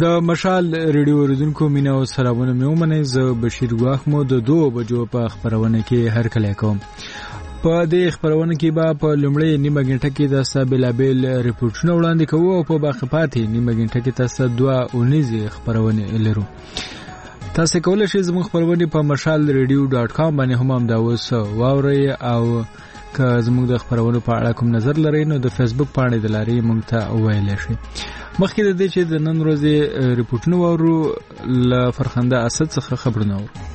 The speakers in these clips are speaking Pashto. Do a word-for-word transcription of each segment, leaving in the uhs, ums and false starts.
د مشال ریډیو اوریدونکو مینه او سلامونه مې ومنئ. زه بشیر ګواخ مو د دوه بجو په خبرونه کې هر کله کوم. په دې خبرونه کې به په لومړی نیمه غنټه کې تاسو بلابل ریپورتونه وړاندې کوو او په باقي پاتې نیمه غنټه کې تاسو دوه اونیزه خبرونه لرو. تاسو کولای شئ زموږ خبرونه په مشال ریډیو ډاټ کام باندې هم هم دا اوس واورئ او که زموږ د خبرونو په اړه کوم نظر لرئ نو د فیسبوک باندې د لاري موږ ته وویل شئ. مخکې د دې چې د نن ورځې ریپورتونه وورو ل فرخنده اسد څخه خبرونه وورو.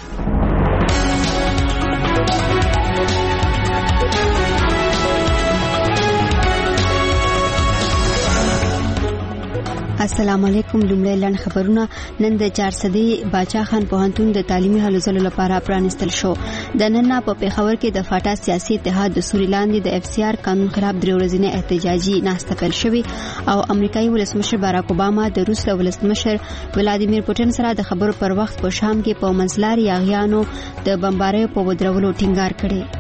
السلام علیکم. لومړی لاند خبرونه. نن د چارسدي باچا خان پوهنتون د تعلیمي هلو ځلو لپاره پرانستل شو. د نن په پیښور کې د فاټا سیاسي اتحاد د سوري لاندې د اف سی آر قانون خلاف درې ورځې احتجاجي ناسته پیل شوې او امریکایي ولسمشر باراک اوباما د روس ولسمشر ولادیمیر پوتین سره د خبرو پر وخت په شام کې په منځلاري یاغیانو د بمبارۍ په ودرولو ټینګار کړي.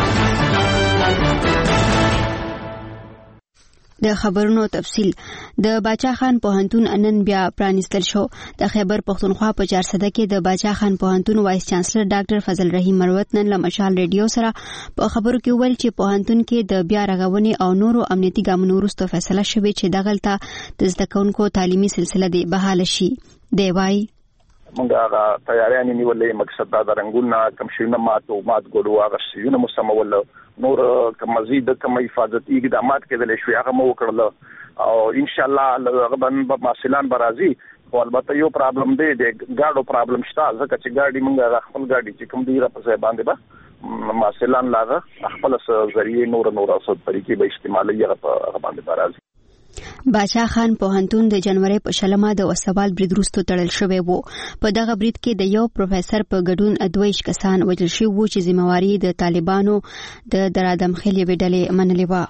د خبرونو تفصیل. د باچا خان پوهنتون نن بیا پرانستل شو. د خیبر پختونخوا په چارسده کې د باچا خان پوهنتون وایس چانسلر ډاکټر فضل رحیم مروت نن له مشال ریډیو سره په خبرو کې ویل چې پوهنتون کې د بیا رغونې او نورو امنیتي ګامونو وروسته فیصله شوې چې دغلته د زده کوونکو تعلیمي سلسله دی بحال شي. دی وايي مونږه هغه تیاریانې نیولې، مقصد دا د رنګونه کم شیونه مات او مات ګډو هغه شیونه مسمول نور کوم مزید کوم حفاظتي اقدامات کېدل شوی هغه مو وکړل او ان شاء الله هغه باندې مسلمان برازي. خو البته یو پرابلم دی د ګاډو پرابلم شته، ځکه چې ګاډي مونږه خپل ګاډي چې کوم دی را په ځای باندې به مسلمان لاغه خپل ذریعہ نور نور اوسط طریقې به استعمالي هغه په باندې برازي. باچا خان پوهنتون د جنوري په شلمه د وسوال برید وروسته تړل شوی وو. په دغه برید کې د یو پروفیسور په ګډون دویش کسان وژل شوي وو چې ذمہواری د طالبانو د درادم خلې وډلې منلې و.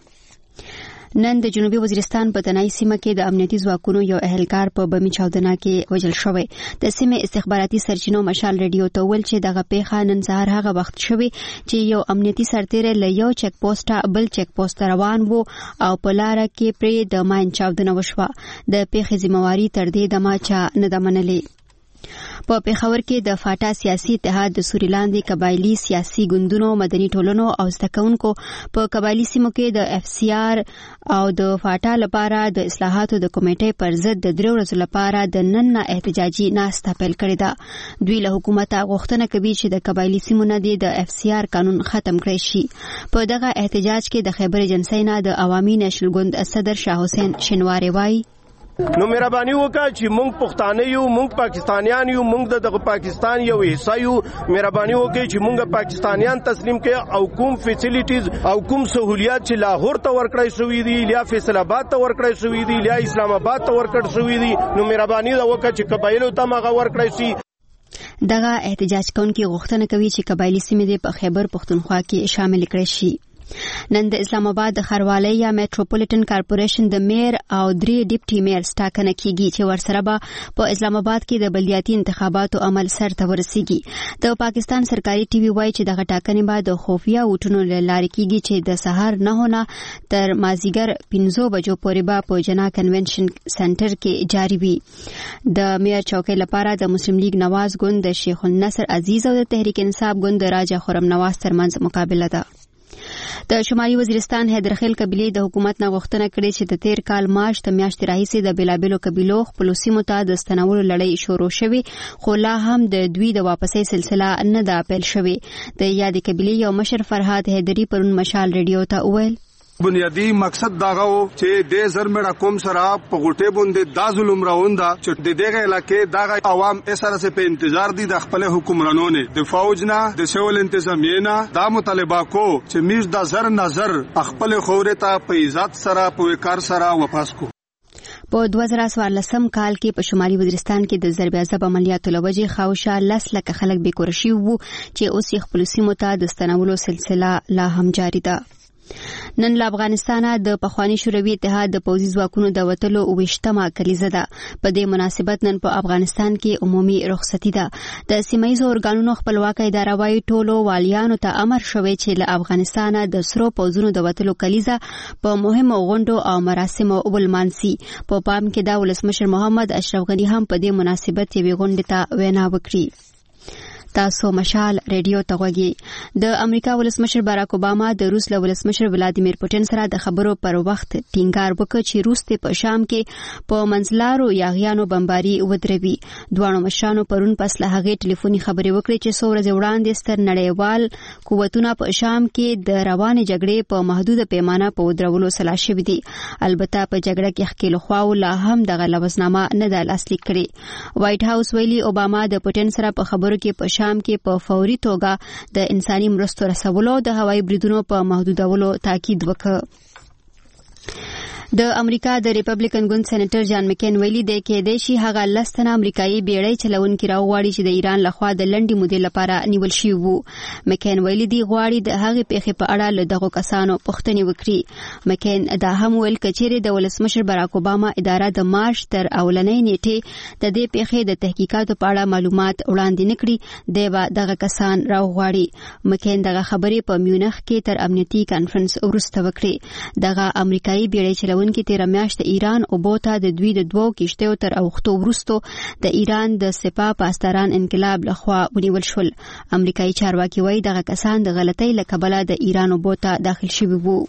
نن د جنوبي وزیرستان په تنای سیمه کې د امنیتي ځواکونو یو اهلکار په بمي چاودنه کې وژل شوی. د سیمې استخباراتي سرچینو مشال ریډیو ته ویل چې دغه پیښه نن سهار هغه وخت شوی چې یو امنیتي سرتیری له یو چک پوسټه بل چک پوسټ روان وو او په لار کې پرې د ماین چاودنه وشوه. د پیښې ذمہواری تر دې دمه چا نه ده منلې. په پیښور کې د فاټا سیاسي اتحاد د سوري لاندې قبایلی سیاسي ګوندونو، مدني ټولنو او زده کوونکو په قبایلی سیمو کې د اف سی آر او د فاټا لپاره د اصلاحاتو د کمیټې پر ضد د درې ورځو لپاره د نن نه احتجاجي ناسته پیل کړې ده. دوی له حکومت غوښتنه کوي چې د قبایلی سیمو نه د اف سی آر قانون ختم کړي شي. په دغه احتجاج کې د خیبر ایجنسی نه د عوامي نېشنل ګوند صدر شاه حسین شنواری وایي نو مهرباني وکړه چې مونږ پښتانه یو، مونږ پاکستانیان یو، مونږ د پاکستان یو حصہ یو. مهرباني وکړئ چې مونږ پاکستانیان تسلیم کړي او کوم فیسیلیټیز او کوم سہولیات چې لاهور ته ورکړای شوې دي یا فیصل آباد ته ورکړای شوې دي یا اسلام آباد ته ورکړای شوې دي، نو مهرباني وکړه چې قبایلو ته مغه ورکړای شي. دغه احتجاج کوونکي غوښتنه کوي چې قبایلی سیمې په خیبر پختونخوا کې شامل کړي شي. نن د اسلام آباد د ښاروالۍ یا میټروپولیټن کارپوریشن د میر او درې ډیپټي میرز ټاکنه کیږي چې ورسره به په اسلام آباد کې د بلدیاتي انتخاباتو عمل سرته ورسیږي. د پاکستان سرکاري ټي وي وایي چې دغه ټاکنې به د خفیه ووټونو له لارې کیږي چې د سهار نهو نه تر مازیګر پنځو بجو پورې به په جنا کنونشن سنټر کې جاري وي. د میر چوکۍ لپاره د مسلم لیگ نواز ګوند د شیخ النصر عزیز او د تحریک انصاف ګوند د راجا خرم نواز ترمنځ مقابله ده. د شمالي وزیرستان حیدرخیل قبیلې د حکومت نه غوښتنه کړې چې د تیر کال مارچ د میاشتې راهیسې د بېلابېلو قبیلو خپلو سیمو ته د ستنولو لړۍ شروع شوې، خو لا هم د دوی د واپسۍ سلسله نه ده پیل شوې. د یادې قبیلې یو مشر فرهاد حیدري پرون مشال ریډیو ته وویل بنیادی مقصد داغه و چې د زرمړه کوم سره په غټه باندې د ظلم راوندا چې د دغه علاقې داغه عوام اسره سه په انتظار دي د خپل حکمرانونو نه د فوج نه د سیول انتظامیه نه دا مطالبه کو چې میز د زر نظر خپل خوره ته په عزت سره په وکړ سره واپس کو. په دوه زره څوارلسم کال کې په شمالي وزیرستان کې د ضرب عذاب عملیاتو لوجې خاوشه لس لکه خلک بې کور شوي وو چې اوس یې خپلو سیمو ته د ستنولو سلسله لا هم جاري ده. نن له افغانستانه د پخوانی شوروي اتحاد د پوځي ځواکونو د وټلو اوویشتمه کلیزه ده. په دې مناسبت نن په افغانستان کې عمومي رخصتي ده. د سیمایي ارګانونو خپلواک اداره وايي ټولو والیانو ته امر شوی چې له افغانستانه د سرو پوځونو د وټلو کلیزه په مهمو غونډو او مراسمو ولمانځي. په پام کې دا ولسمشر محمد اشرف غنی هم په دې مناسبت یوې غونډې ته وینا وکړي. تاسو مشال ریډیو ته غوږی. د امریکا ولسمشر باراک اوباما د روس له ولسمشر ولادیمیر پوتین سره د خبرو پر وخت ټینګار وکړ چې روس ته په شام کې په منځلارو یاغیانو بمباري ودروي. دوه مشرانو پرون پس له هغه ټلیفوني خبرې وکړې چې څو ورځې وړاندې ستر نړیوال قوتونه په شام کې د روانې جګړې په محدوده پیمانه په ودرولو سلا شوي دي. البته په جګړه کې ښکېل خواو لا هم دغه لوزنامه نه ده لاسلیک کړې. وایټ هاوس ویلي اوباما د پوتین سره په خبرو کې په شام کې په فوري توګه د انساني مرستو رسولو د هوایي بریدونو په محدودولو تاکید وکړ. د امریکا د ریپبلیکن ګوند سېنیټر جان مکین ویلي دی کې د شي هغه لستنه امریکایي بیړۍ چلونکي راوغواړي چې د ایران لخوا د لنډي مودې لپاره نیول شوی وو. مکین ویلي دی غواړي د هغه پیښې په اړه له دغه کسانو پوښتنې وکړي. مکین دا هم ویل کچېره د ولسمشر باراک اوباما اداره د مارچ تر اولنۍ نیټې د دې پیښې د تحقیقاتو په اړه معلومات وړاندې نکړي دی به دغه کسان راوغواړي. مکین دغه خبرې په میونخ کې تر امنیتي کانفرنس وروسته وکړي. دغه امریکایي بیړۍ چلونکي کې تیر میاشت ایران او بوته د دوی د دوو کشتیو تر اوختو وروسته د ایران د سپاه پاسداران انقلاب لخوا ونیول شول. امریکایي چارواکي وایي دغه کسان د غلطۍ له کبله د ایران او بوته داخل شوي وو.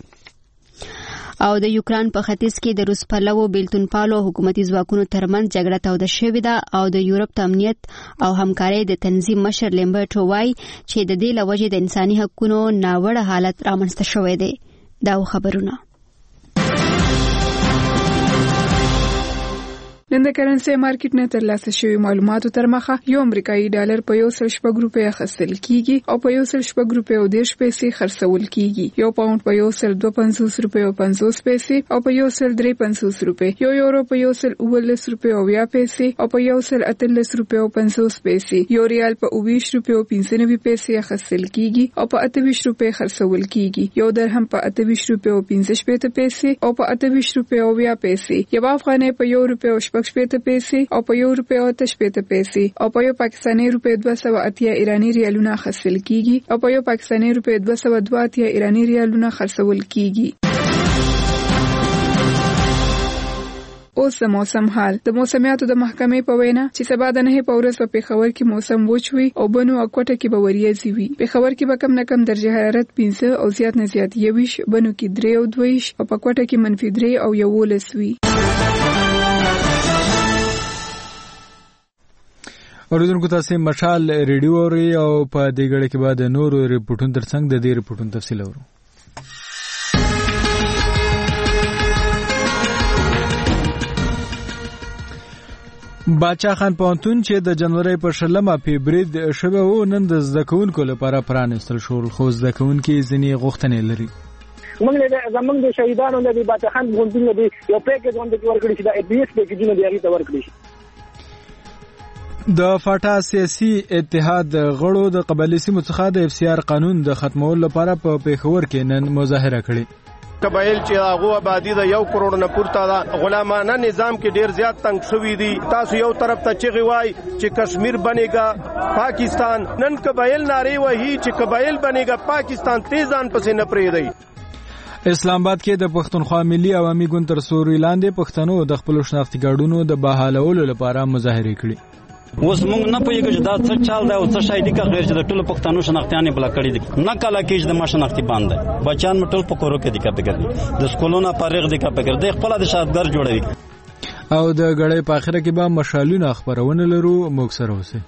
او د یوکران په ختیځ کې د روس پلوو بیلتون پالو حکومتي ځواکونو ترمنځ جګړه توده شوې ده او د یورپ د امنیت او همکارۍ د تنظیم مشر لیمبرټو وایي چې د دې له وجې د انساني حقوقو ناوړه حالت رامنځته شوی دی. دا خبرونه نن د کرنسي مارکیټ نه ترلاسه شوی معلوماتو تر مخه یو امریکایي ډالر په یو سل شپږ روپۍ اخیستل کیږي او په یو سل شپږ روپۍ او دېرش پیسې خرڅول کیږي. یو پاوند په یو سل دوه پنځوس روپۍ او پنځوس پیسې او په یو سل درې پنځوس روپۍ. یو یورو په یو سل اوولس روپۍ او اویا پیسې او په یو سل اتلس روپۍ او پنځوس پیسې. یو ریال په اوویشت روپۍ او پنځه نوي پیسې اخیستل کیږي او په اتهویشت روپۍ خرڅول کیږي. یو درهم په اتهویشت روپۍ او پنځه شپېته پیسې او په اتهویشت روپۍ او اویا پیسې. یو افغانۍ په یو روپۍ او شپږ شپېته پیسې او په یو روپۍ او اته شپېته پیسې او په یو پاکستاني روپۍ دوه سوه اتیا ایراني ریالونه اخیستل کیږي او په یو پاکستاني روپۍ دوه سوه دوه اتیا ایراني ریالونه خرڅول کیږي. اوس د موسم حال. د موسمیاتو د محکمې په وینا چې سبا د نهه په ورځ په پیښور کې موسم وچ وي او بنو او کوټه کې به وریځي وي. پیښور کې به کم نه کم درجه حرارت پنځه او زیات نه زیات یویش، بنو کې درې او دویش او په کوټه کې منفي درې او یوولس وي. اوریدونکو تاسو مشال ریډیو اوري او په دې غړي کې بعد نورو ریپورتونو ترڅنګ د دې ریپورتونو تفصیل اورو. باچا خان پونتون چې د جنوري په شلمه فبرید شوه و نن د زده کوونکو لپاره پرانستل شو. خو زده کوونکي ځینې غوښتنې لري. موږ له زمونږ د شهیدانو د باچا خان پونتون د یو پیکیج باندې ورکړی چې د ای پی ایس پیکیجونه دی هغه ورکړی شي. د فاټا سیاسي اتحاد غړو د قبایلي سیمو څخه د اف سی آر قانون د ختمولو لپاره په پیښور کې نن مظاهره کړې. قبایل چې هغه آبادی د یو کروڑ نه پورته ده غلامانه نظام کې ډیر زیات تنگ شوی دي. تاسو یو طرف ته چغي وای چې کشمیر بنېګا پاکستان، نن قبایل ناری وਹੀ چې قبایل بنېګا پاکستان تیزان پسې نه پریږدي. اسلام آباد کې د پښتونخوا ملي عوامي ګوند تر سوري لاندې پښتنو د خپل شناختی کارډونو د بحالولو لپاره مظاهره کړې. اوس موږ نه پوهیږو چې دا څه چال دی او څه شای دي که غیر چې د ټولو پښتنو شناختیانې بلا کړي دي. نه کله کې چې د ما شناختي باندې بچیان مې ټول په کورو کې دي کپې کړي، د سکولونو فارغ دي کپې کړي، خپل د شاګرد جوړوي. او د غړې په اخره کې به مشالونه خبرونه لرو. موږ سره اوسئ.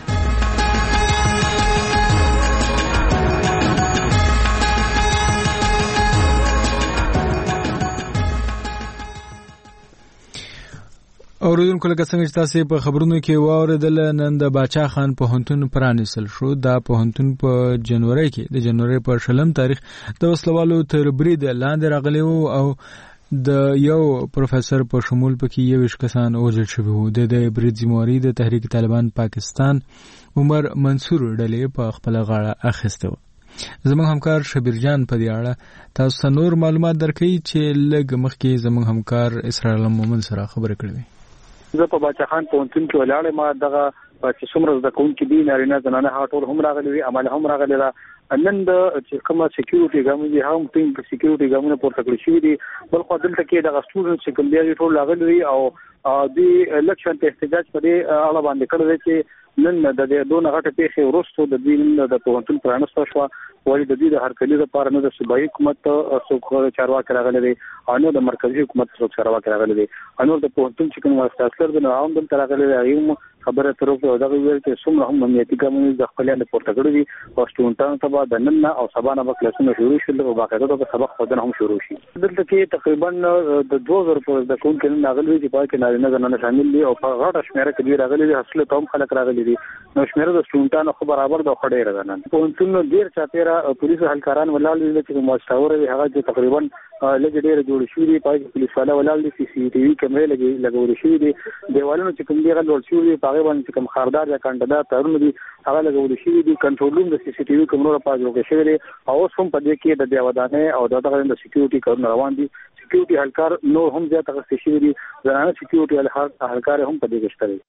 اوریدونکو لکه څنګه چې تاسو په خبرونو کې واوریدل نن د باچا خان پوهنتون پرانیستل شو. دا پوهنتون په جنوري کې د جنوري په شلم تاریخ د وسلوالو تر برید لاندې راغلی وو او د یو پروفیسور په شمول پکې یو کسان وژل شوي وو. د برید ذمہواری د تحریک طالبان پاکستان عمر منصور ډلې په خپل غاړه اخیسته و. زموږ همکار شبیر جان په دې اړه تاسو ته نور معلومات درکړي چې لږ مخکې زموږ همکار اسرائیل مومن سره خبرې کړې زه په باچا خان پوهنتون کې ولاړم، ما دغه چې څومره زده کوونکي دي نارینه زنانه هغه ټول هم راغلي وي، عمل هم راغلی ده. نن د چې کومه سکیورټي ګامونه دي هم ټینګ سکیورټي ګامونه پورته کړی شوي دي، بل خو دلته کې دغه سټوډنټ چې کوم دی ټول راغلي وي او د لکشن ته احتجاج په دې اړه باندې کړی دی چې نن د دې دوه غټه پیښې ورستو د دې د پوهنتون پرانستو شو، وایي د دې د هرکلي لپاره نه د صوبایي حکومت څوک چارواکي راغلي دي او نه د مرکزی حکومت څوک چارواکي راغلي دي، او د پوهنتون چې کوم استادلر د عوام دلته راغلي دي هغه خبره تر اوسه دغه ویل چې څومره هم امنیتي ګامونه د خپلانه پورته کړی دي او سټوډنټانو ته به د نن او سبا نه به کلاسونه شروع شي او باقاعده د سبق خودنه هم شروع شي. دلته کې تقریبا د دوه زره پورې د کوم کې راغلي دي چې نارینه زنانه شامل دي او په غټه شمیره کې راغلي دي، حاصل ته هم خلک راغلي دي، نو شمیره د سټوډنټانو خو برابر د خړې راغلي. پوهنتون ډیر چاپیره پولیس هلکاران ولاړ دي چې مواستاور هغه چې تقریبا لږ ډیر جوړ شوی دي، پای پولیس والا ولاړ دي، سی سی ټي وي کیمرې لګي لګول شوی دي، دیوالونو چې کوم دی غل شوی دي، هغه باندې کوم خاردار یا کاندیدات ترونه دي هغه لګول شوی دي، کنټرول روم د سی سی ټي وي کیمرو په جوړ شوی دي او هم په دې کې د دیوادانه او دغه د سکیورټي کارونه روان دي. سکیورټي هلکار نو هم زیات غوښتي شوی دي، ځانه سکیورټي هلکار هم په دې کې شته.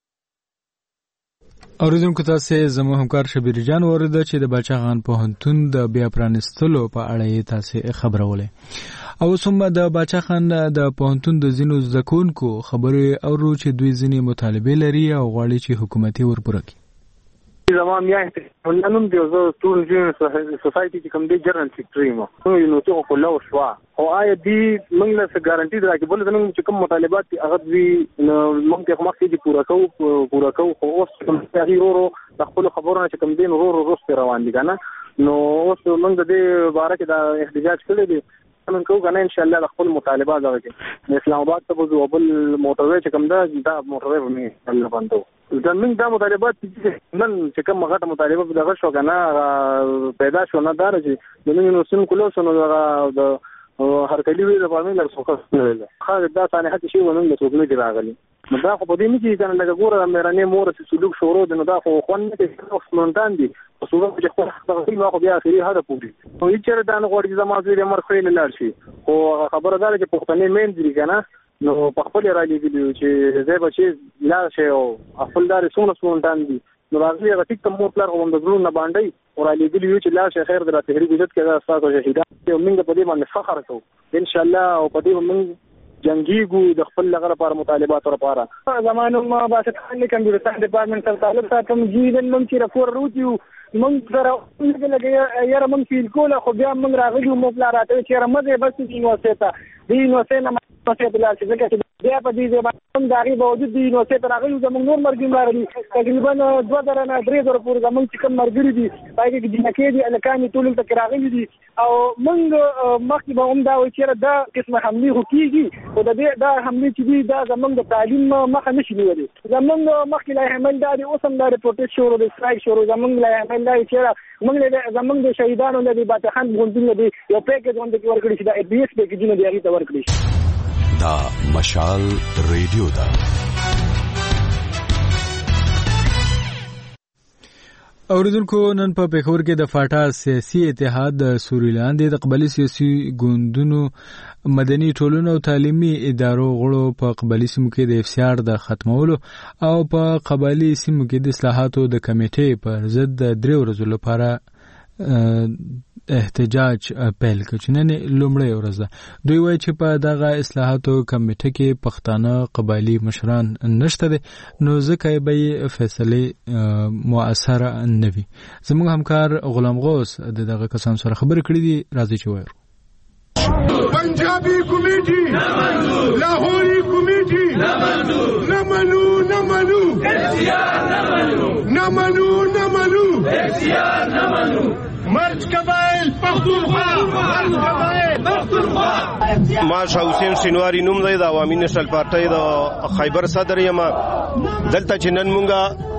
اوریدونکو تاسو زموږ همکار شبیر جان ورده چې د باچا خان پوهنتون د بیا پرانستلو په اړه یې تاسو خبرولې او ثم د باچا خان د پوهنتون د زینو زکونکو خبرې اورو چې دوی ځینې مطالبه لري او غواړي چې حکومتي ورپوره کړي. زمام یا نن د یو ټول ژوند سوسايټي چې کوم دی جنرال سیکریټري مو نو یو ته خو لا وشوا او آی دی موږ له ګارانټي راکې بل زموږ چې کوم مطالبات دي هغه وی موږ ته مخکې دي پورا کوو پورا کوو خو اوس کوم تغییر ورو د خپل خبرونه چې کوم دین ورو ورو روان دي کنه، نو اوس موږ د دې باره کې د احتجاج کړی دي موږ کوو کنه ان شاء الله د خپل مطالبات راځي. اسلام آباد ته وځو بل موټروي چې کوم دا دا موټروي باندې الله باندې دا موږ دا مطالبات چې نن چې کوم غټه مطالبه دغه شو کنه پیدا شو نه دار چې نن نو سن کولو سن د هر کلی وی د باندې لږ فوکس نه ویل خا دا ثاني حتی شی ونن د ټوګنې دی راغلی نو دا خو په دې نه کې کنه لږ ګوره مېرانه مور چې سلوک شروع د نو دا خو خون نه کې خپلوندان دي او څو چې خو هغه نو خو بیا اخري هدا پوری نو هیڅ چیرې دا نه غوړي زموږ زیری مر خو نه لار شي خو خبره ده چې پښتنې مين دي کنه نو په خپل را لګیږي چې زه به چې لا شي او خپل دار سونه سونتان دي نو راځي هغه ټیک مو پلار غوند زړه نه باندې او را لګیږي چې لا شي خیر د تحریک عزت کې دا تاسو شهیدان او موږ په دې باندې فخر کوو ان شاء الله او په دې موږ جنگیګو د خپل لغه لپاره مطالبات لپاره زمانو ما باسط خلک کمپیوټر ډپارټمنټ سره تعلق ساتم جیدن موږ چې راپور وروتیو موږ سره لګي یاره موږ فیل کوله خو بیا موږ راغلو مو پلا راته چې رمزه بس دې نو ستا دې نو ستا نه مڅه بل چې ځکه بیا په دې ځای باندې داغي باوجود دې نو ستا راغلو زموږ نور مرګ مارلي تقریبا دوه زره نه درې زره پورې زموږ چې کوم مرګري دي پای کې دې نکې دي الکاني ټول ته راغلي دي او موږ مخکې به هم دا و چې دا قسمه حمله وکړي او د دې دا حمله چې دي دا زموږ د تعلیم مخه نشي نیولې زموږ مخکې لا حمل دا دي اوس هم دا پروتست شروع دي سټرایک شروع زموږ لا حمل دا چې موږ له زموږ د شهیدانو د باطن خان غونډې دي یو پیکج باندې کې ورکړي چې دا ای بي اس پیکجونه دی هغه ته ورکړي. دا مشال ریډیو دا اوریدونکو نن په پیښور کې د فاټا سیاسي اتحاد د سوري لاندې د قبلي سیاسي ګوندونو مدني ټولنو او تعلیمي ادارو غړو په قبلي سیمو کې د افسیار د ختمولو او په قبلي سیمو کې د اصلاحاتو د کمیټې پر ضد د درې ورځو لپاره احتجاج پیل کړ چې نن لومړی ورځ ده. دوی وایي چې په دغه اصلاحاتو کمیټه کې پښتانه قبایلی مشران نشته دي نو ځکه به فیصله مؤثره نه وي. زموږ همکار غلام غوث د دغه کسان سره خبرې کړې دي، راځي چې وایو. پنجابی کمیټي نمنو، لاهوري کمیټي نمنو، نمنو نمنو اختیار نمنو، نمنو نمنو اختیار نمنو، مرج قبایل پختونخوا، مرج قبایل پختونخوا. ما شاه حسین سینواری نوم دی د عوامي نېشنل پارټۍ د خیبر صدر یم. دلته چې نن مونږه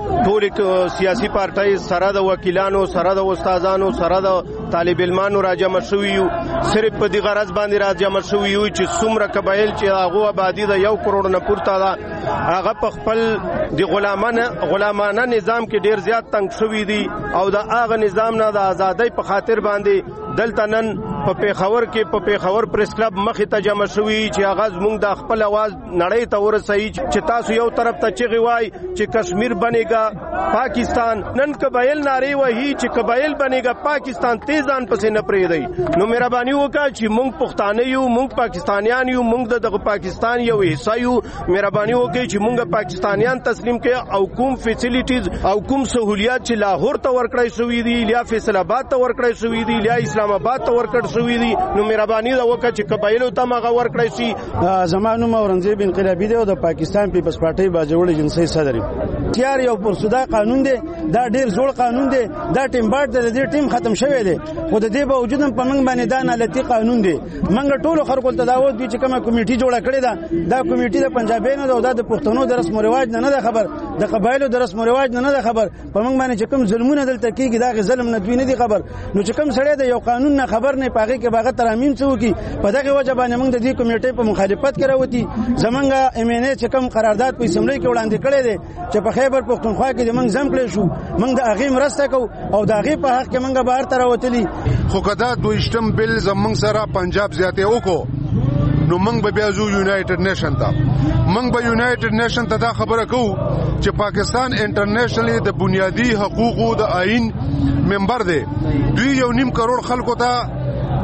ټول سیاسي پارټۍ سره د وکیلانو سره د استادانو سره د طالب علمانو راجمع شوي یو. صرف په دې غرض باندې راجمع شوي یو چې څومره قبایل چې هغه آبادی د یو کروڑ نه پورته ده هغه په خپل د غلامانه غلامانه نظام کې ډیر زیات تنگ شوي دي او د هغه نظام نه د ازادۍ په خاطر باندې دلته نن په پیښور کې په پیښور پریس کلب مخې ته جمع شوي چې هغه زموږ د خپل आवाज نړۍ ته ورسوي چې تاسو یو طرف ته چغې وای چې کشمیر بنېګا پاکستان. نن قبایل نارې وهي چې قبایل بنېګا پاکستان تیزان پسې نه پرېږدي. نو مهرباني وکړه چې موږ پښتانه یو موږ پاکستانیان یو موږ دغه پاکستان یو حصہ یو. مهرباني وکړئ چې موږ پاکستانیان تسلیم کړي او کوم فیسیلیټیز او کوم سہولیات چې لاهور ته ورکړی شوي دي یا فیصل آباد ته ورکړی شوي دي یا اسلام آباد ته ورکړ شوي دي نو مهرباني دا وکړه چې قبایلو ته مغه ورکړی شي. زمانو اورنګزیب انقلابی دی او د پاکستان پیپلز پارټي باجوړ جنسي صدر تیار یو پرسودا قانون دی دا ډیر زوړ قانون دی دا ټیم بارډ د دې ټیم ختم شوی دی خو د دې باوجود په موږ باندې دا نالتي قانون دی. موږ ټول خلکو ته دا وایو چې کومه کمیټي جوړه کړې ده دا کمیټي د پنجابیانو او د پښتنو د رسم او رواج نه نه خبر د قبایلو د رسم او رواج نه نه خبر په موږ باندې چې کوم ظلمونه دلته کیږي دا ظلم نه دوی نه دي خبر. نو چې کوم سړی د یو قانون نه خبر نه پاږي کې باغ ترامیم څو کی په دغه وجه باندې موږ د دې کمیټې په مخالفت کې راوتی. زمونږ ایم ان ای چې کوم قرارداد په اسمبلی کې وړاندې کړی دی چې په خیبر پختونخوا کې د موږ زم کړی شو موږ د هغې مرسته کوو او د هغې په حق کې موږ بهر ته راوتلي. خو که دا دویشتم بل زموږ سره پنجاب زیاتې وکړو نو موږ به بیا ځو یونایټډ نیشن ته. موږ به یونایټډ نیشن ته دا خبره کوو چې پاکستان انټرنیشنلی د بنیادی حقوقو د آئین ممبر دی. دوی یو نیم کروڑ خلکو ته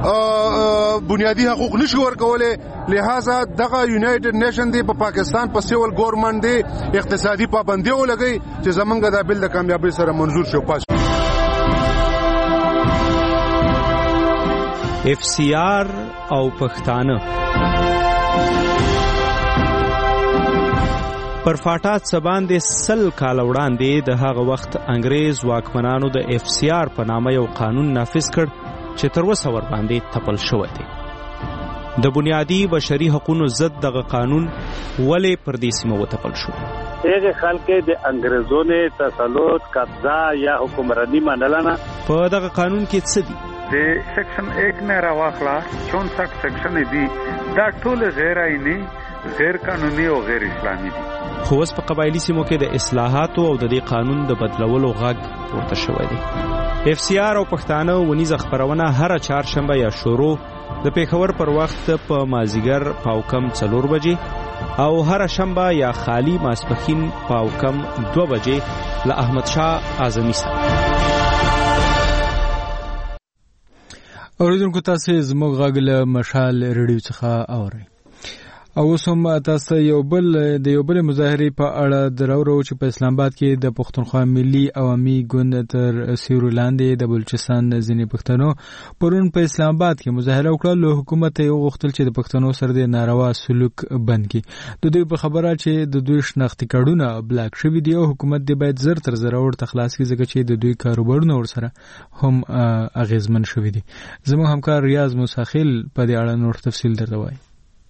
بنیادی حقوق نشي ورکولای لہذا دغه یونایټډ نیشن دی په پا پاکستان په سیول ګورنمنت دی اقتصادي پابندي ولګي چې زمونږ د بل د کامیابی سره منظور شو. پاس اف سی آر او پښتانه پر فاټات سباندې سل کال وړاندې د هغه وخت انګریز واکمنانو د اف سی آر په نامه یو قانون نافذ کړ چې تر اوسه ور باندې تپل شوی دی. د بنیادی بشري حقوقو ضد دغه قانون ولې پر دې سیمه وتپل شو؟ هغه خلک د انګریزونو نه تسلط قبضه یا حکمرانی منله نه. په دغه قانون کې څه دي؟ د سیکشن ایک نه راواخلا چونسٹھ سیکشن دي دا ټول غیر آئینی غیر قانوني او غیر اسلامي دي. خو اوس په قبایلی سیمو کې د اصلاحاتو او د دې قانون د بدلولو غږ پورته شوی دی. اف سی آر او پښتانه ونیزه خبرونه هر چهارشنبه یا شروع د پیښور پر وخت په مازیګر پاوکم څلور بجې او هر شنبه یا خالی ماسپخین پاوکم دو بجې له احمد شاه اعظمي سره. اوریدونکو تاسو زموږ غږ له مشال ریډیو څخه اورئ. او سم تاسو یو بل د یو بل مظاهرې په اړه درورو چې په اسلام آباد کې د پښتونخوا ملي عوامي ګوند تر سیورو لاندې د بلوچستان ځینې پښتنو پرون په اسلام آباد کې مظاهره وکړه. له حکومت یې وغوښتل چې د پښتنو سره د ناروا سلوک بند کړي. د دوی په خبره چې د دوی شناختي کارډونه بلاک شوي دي او حکومت دې باید زر تر زر ورته خلاص کړي ځکه چې د دوی کاروبارونه ورسره هم اغیزمن شوي دي. زموږ همکار ریاض موساخیل په دې اړه نور تفصیل درته وایي.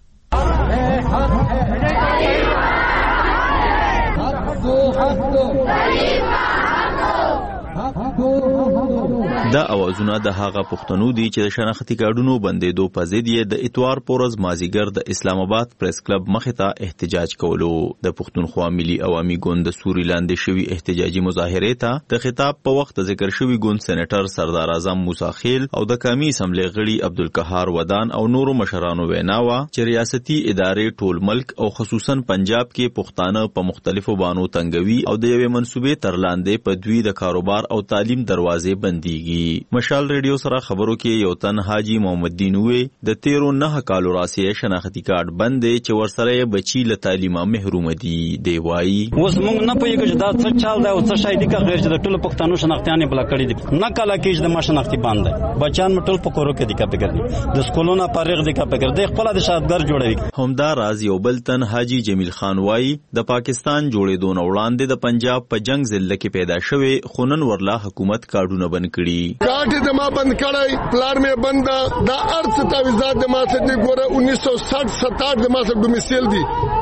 دا اوازونه د هغه پښتنو دي چې د شناختي کارډونو بندېدو په ضد یې د اتوار پورز مازیګر د اسلام آباد پریس کلب مخې ته احتجاج کولو. د پښتونخوا ملي عوامي ګوند د سوري لاندې شوي احتجاجي مظاهرې ته د خطاب په وخت ذکر شوي ګوند سېنیټر سردار اعظم موسی خیل او د قومي اسمبلی غړي عبدالقهار ودان او نورو مشرانو وینا وا چې ریاستي ادارې ټول ملک او خصوصا پنجاب کې پښتانه په مختلفو بانو تنګوي او د یوې منسوبې تر لاندې په دوی د کاروبار او تعلیم دروازې بنديږي. مشال ریډیو سره خبرو کې یو تن حاجی محمد دین وې د تیرو نه کالو راسي شناختی کارت بندې چې ورسره بچی له تعلیمه محروم دي. دی وایي اوس موږ نه پوهیږو چې دا څه چل دی او څه شای دي که غیر چې د ټولو پښتنو شناختیانې بلا کړي دي. نه کله کې چې د ما شناختي باندې بچان مې ټول په کورو کې دي کا پکړي د سکولونو فارغ دي کا پکړي خپل د شاګرد جوړوي. همدا راز یو بل تن حاجی جمیل خان وایي د پاکستان جوړېدو نه وړاندې د پنجاب په جنگ ضلع کې پیدا شوی خونن ورلا حکومت کارډونه بند کړي. کاټ د ما بند کړای پلان مې بند دا ارث تعویذات د ما څخه ګوره انیس سو ساٹھ ستاٹھ د ما څخه ډومیسیل دي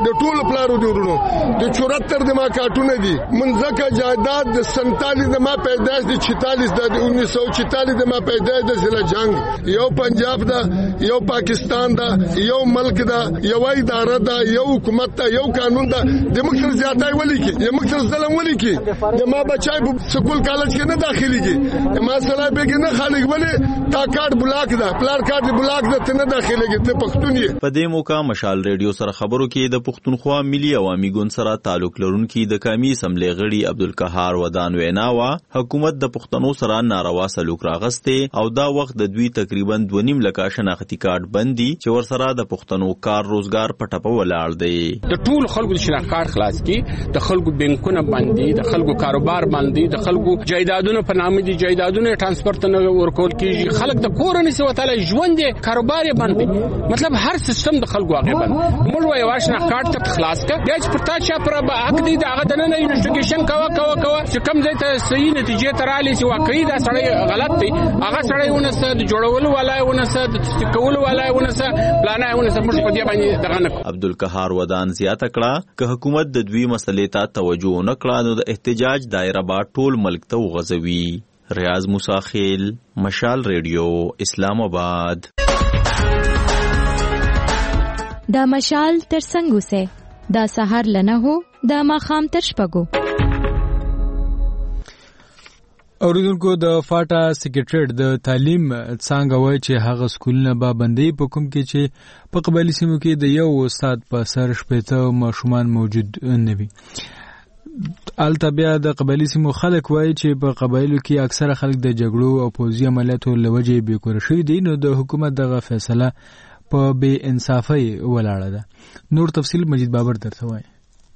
د ټولو پلارو دی ورونو د چورتر د ما کارټونه دي منځکه جائیداد د سنتالیس د ما پیدائش د چتالیس د انیس سو چتالیس د ما پیدائش د ضلع جنگ یو پنجاب دا یو پاکستان دا یو ملک دا یو اداره دا یو حکومت دا یو قانون دا د مکسر زیاتای ولی کی د مکسر ظلم ولی کی د ما بچای سکول کالج کې نه داخليږي ما سره به کې نه خالق ولی تا کارت بلاک دا پلار کارت بلاک دا ته نه داخليږي ته پښتون یې. په دې موقع مشال ریډیو سره خبرو کې د پښتونخوا ملي عوامي ګوند سره تعلق لرونکي د قومي اسمبلی غړي عبدالقهار ودان ویناوا حکومت د پښتنو سره ناروا سلوک راغسته او دا وخت د دوی تقریبا دوه نیم لک شناختی کارت بندي چې ور سره د پښتنو کار روزګار پټه ولاړ دی. د ټول خلکو د شناخت کارت خلاص کی د خلکو بانکونه باندې د خلکو کاروبار باندې د خلکو جایدادونو په نامه دي جایدادونو ترانسپورت نه ورکول کیږي خلک د کورنۍ سو تعالی ژوند کاروبار باندې مطلب هر سیستم د خلکو هغه باندې موږ وایو واشنه کارت ته خلاص کا د پرتا چا پر حق دی دا غد نه انویسټیګیشن کوا کوا کوا چې کم ځای ته صحیح نتیجې ترالی چې واقعي دا سړی غلط دی هغه سړی ونه د جوړولو ولای ونه د تکولو ولای ونه پلان ونه موږ په دې باندې دغه نه. عبدالقهار ودان زیاته کړه که حکومت د دوی مسلې ته توجه نه کړه نو د احتجاج دایره با ټول ملک ته وغځوي. ریاض موسی خیل مشال ریډیو اسلام آباد. دا مشال تر څنګه سه دا سحر لنه هو دا ماخام تر شپګو. اوریدونکو د فاټا سیکریټریټ د تعلیم څنګه وای چې هغه سکولونه به بندي په کوم کې چې په قبایلی سیمو کې د یو استاد په سر شپېته ماشومان موجود نه وي. البته بیا د قبایلی سیمو خلک وای چې په قبایلو کې اکثره خلک د جګړو او پوځي عملیاتو لوجې بیکور شوي دي نو د حکومت دغه فیصله په بې انصافۍ ولاړه ده. نور تفصیل مجید بابر درته وایي.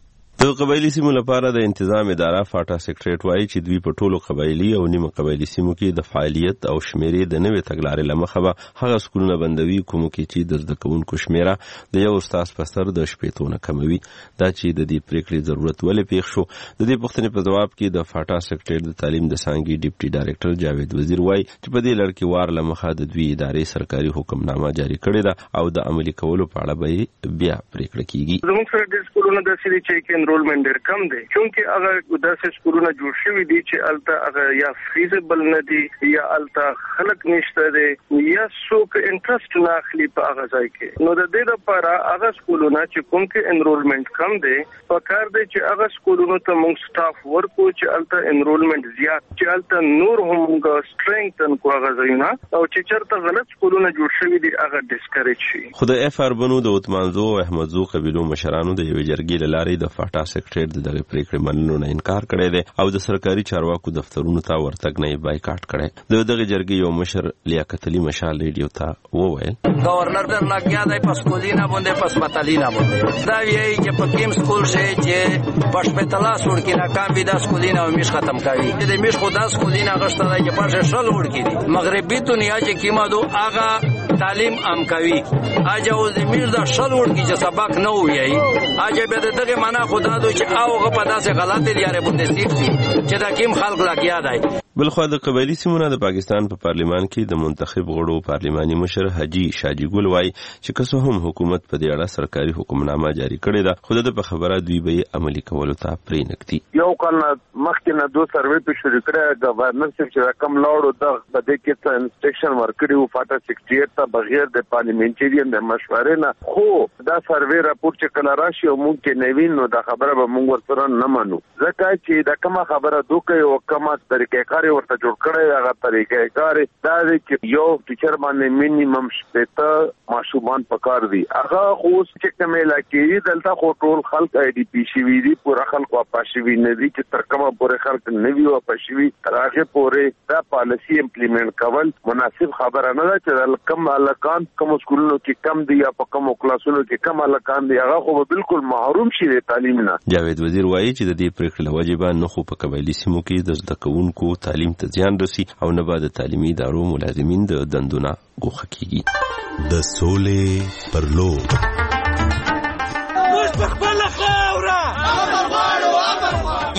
د قبایلی سیمو لپاره د انتظام اداره فاټا سیکریټریټ وایي چې دوی په ټولو قبایلی او نیمه قبایلی سیمو کې د فعالیت او شمیرې د نوې تګلارې لمخه به هغه سکولونه بندوي کومو کې چې د زده کوونکو شمیره د یو استاد په سر د شپېتو نه کموي. دا چې د دې پریکړې ضرورت ولې پیښ شو د دې پوښتنې په جواب کې د فاټا سیکریټریټ د تعلیم د څانګې ډیپټي ډایریکټر جاوید وزیر وایي چې په دې لړ کې وار لمخه د دوی ادارې سرکاري حکمنامه جاری کړې ده او د عملي کولو په اړه به بیا پریکړه کیږي. زموږ سره د سکولونو د سری چې انرولمنت ډېر کم دی چونکه هغه داسې سکولونه جوړ شوي دي چې الته هغه یا فیزیبل نه دي یا الته خلک نشته دي یا څوک انټرست نه اخلي په هغه ځای کې. نو د دې لپاره هغه سکولونه چې کوم کې انرولمنت کم دی په کار دی چې هغه سکولونو ته موږ سټاف ورکو چې الته انرولمنت زیات چې الته نور هم موږ سټرینګتن کو هغه ځایونه او چې چرته غلط سکولونه جوړ شوي دي هغه ډیسکریج شي. خو د اف اربنو د عثمانزو او احمدزو قبیلو مشرانو د یوې جرګې له لارې د فاټا سیکریټریټ د دغه پریکړې منلو نه انکار کړی دی او د سرکاري چارواکو دفترونو ته ورتګ نه بایکاټ کړی. د دغه جرګې یو مشر لیاقت علي مشال ریډیو ته وویل گورنر در لګیا دی په سکولینا باندې په سپټالینا باندې دا ویي چې په کوم سکول شي چې په سپټالا سور کې ناکام وي دا سکولینا او میش ختم کوي د میش خدا سکولینا غشته دی چې په شل ور کې دي مغربي دنیا چې کیما دو آغا تعلیم ام کوي اجه او د میش دا شل ور کې چې سبق نه وي اجه به دغه معنا خدا دو چې اوغه په داسې غلطه لیاره باندې سیکي چې دا کوم خلق لګیا دی. بلخو د قبایلی سیمونه د پاکستان په پارلیمان کې د منتخب غړو پارلیماني مشر حاجی شاجی ګل وای چې کسو هم حکومت په دې اړه سرکاري حکمنامه جاری کړې ده خو د په خبره دوی به عملی کولو ته پرې نکتي. یو کال مخکې نه دوه سروې په شروع کړه گورنر چې کم لاړو د بده کې څه انسټرکشن ورکړي او فاټا سیکریټریټ ته بغیر د پارلیمنټریان د مشورې نه خو دا سروې راپور چې کله راشي او موږ کې نوین نو دا خبره به موږ ورسره نه منو ځکه چې دا کومه خبره دوکه او کومه طریقې کار ورته جوړ کړی هغه طریقې کار دا دی چې یو ټیچر باندې مینیمم شپېته ماشومان پکار دي هغه خو چې کومه علاقې دلته خو ټول خلک آی ډي پی شي وي پر خلک واپس شي نه دي چې تر کومه پورې خلک نه وي واپس شي تر هغه پورې دا پالیسی امپلیمنٹ کول مناسب خبره نه ده چې کم الکان کوم سکولونو کې کم دي یا په کوم کلاسونو کې کم الکان دي هغه خو بالکل محروم شي د تعلیم نه. جاوید وزیر وایي چې د دې پریکړې واجبہ نه خو په قبایلی سیمو کې د زده کوونکو تعلیم ته زیان رسي او نه بعد تعلیمي ادارو ملازمین د دندونه ګوښه کیږي. د سولې پر لور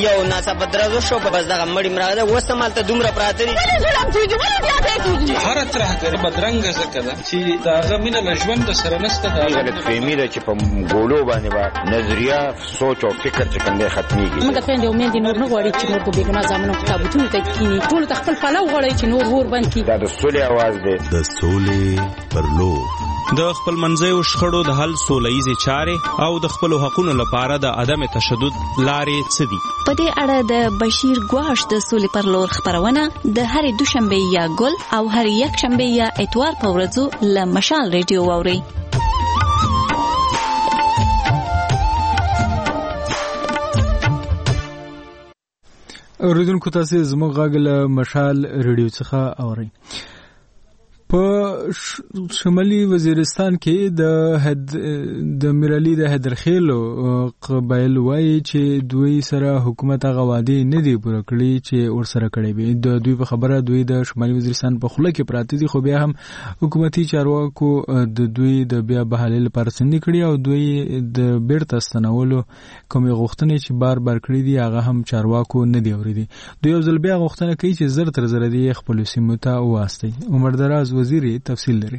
یو ناڅاپه درز وشو بس دغه مړی مړه ده اوس هم هلته دومره پراته دي هره ترهګري بدرنګه ځکه ده چې د هغه مینه له ژونده سره نشته د غلطفهمي ده چې په ګولو باندې به نظریه سوچ او فکر چې کوم دی ختمېږي موږ خویندې او میندې نور نه غواړي چې نور په بېګناه زامنو په تابوتونو ته کښېني ټولو ته خپل پلو غواړي چې نور اور بند کړي دا د سولې اواز دی د سولې پر لور د خپل منځیو شخړو د حل سوله ییزې چارې او د خپلو حقونو لپاره د عدم تشدد لارې څه دي؟ په دې اړه د بشیر ګواښ د سولې پر لور خپرونه د هرې دوشنبې یا ګل او هرې یکشنبې یا اتوار په ورځو له مشال ریډیو واورئ. اوریدونکو تاسو زموږ غږ له مشال ریډیو څخه اورئ. په شمالي وزیرستان کې د حد د میرالي د حیدرخیلو قبایل وایي چې دوی سره حکومت هغه وعده نه دی پوره کړی چې ور سره کړی وي. د دوی په خبره دوی د شمالي وزیرستان په خوله کې پراته دي، خو بیا هم حکومتي چارواکو د دوی د بیا بحالي لپاره څنډې کړي او دوی د بیرته ستنولو کومې غوښتنې چې بار بار کړي دي هغه هم چارواکو نه دی اورېدي. دوی یو ځل بیا غوښتنه کوي چې زر تر زره دي خپلو سیمو ته واستوي. عمر دراز وزیری تفصیل لري.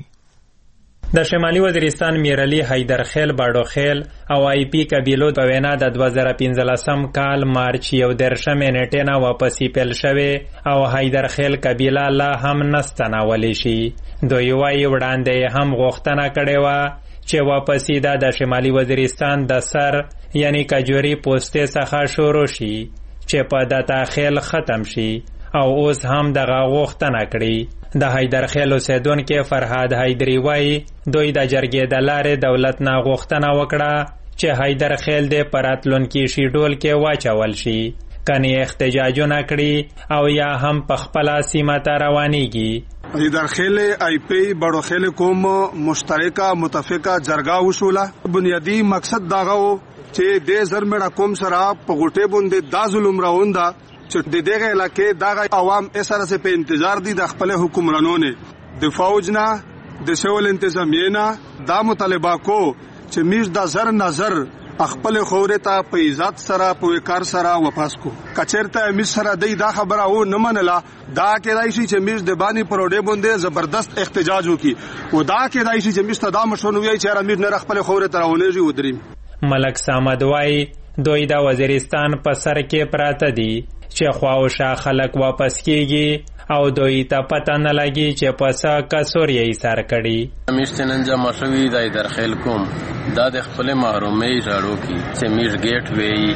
د شمالي وزیرستان میرالي حیدرخیل باډوخیل او آی پی قبیلو په وینا د دوه زره پنځلسم کال مارچ یو دېرشمې نیټې نه واپسې پیل شوې او حیدرخیل قبیله لا هم نستنولی شي. دوی وایي وړاندې هم غوښتنه کړې وه چې واپسې دا د شمالي وزیرستان د سر یعنی کجوري پوستې څخه شروع شي چې په دتاخیل ختم شي او اوس هم دغه غوښتنه کړي. د حیدرخیل اوسیدونکي فرهاد حیدري وایي دوی د جرګې د لارې دولت نه غوښتنه وکړه چې حیدرخیل د په راتلونکي شیډول کې واچول شي، کنې احتجاجونه کړي او یا هم په خپله سیمه ته روانیږي. حیدرخیل آی پی باډوخیل کوم مشترکه متفقه جرګه وشوله. بنیادی مقصد داغه و چې د زرمړه کوم سره په غوټه باندې دا ظلم راونده چې د دغه علاقې دغه عوام اسره سه په انتظار دي د خپل حکمرانونو د فوج نه د سیول انتظامیه نه دا مطالبه کو چې میش د زر نظر خپل خورې ته په عزت سره په وکړ سره واپس کو. کچرته میش سره د دا خبره و نه منله دا کېدای شي چې میش د بانی پروډې باندې زبردست احتجاج وکړي او دا کېدای شي چې میش ته دا مشونه وي چې را میش نه خپل خورې ته راونېږي ودریم. ملک صمد وای دوی د وزیرستان په سر کې پراته دي چې خواوشا خلک واپس کیږي او دوی ته پته نه لګي چې پسه کسور یې سر کړي. میشت نن جمع شوي د حیدرخیل کوم دا د خپل محرومۍ ژړو کی چې میش گیټ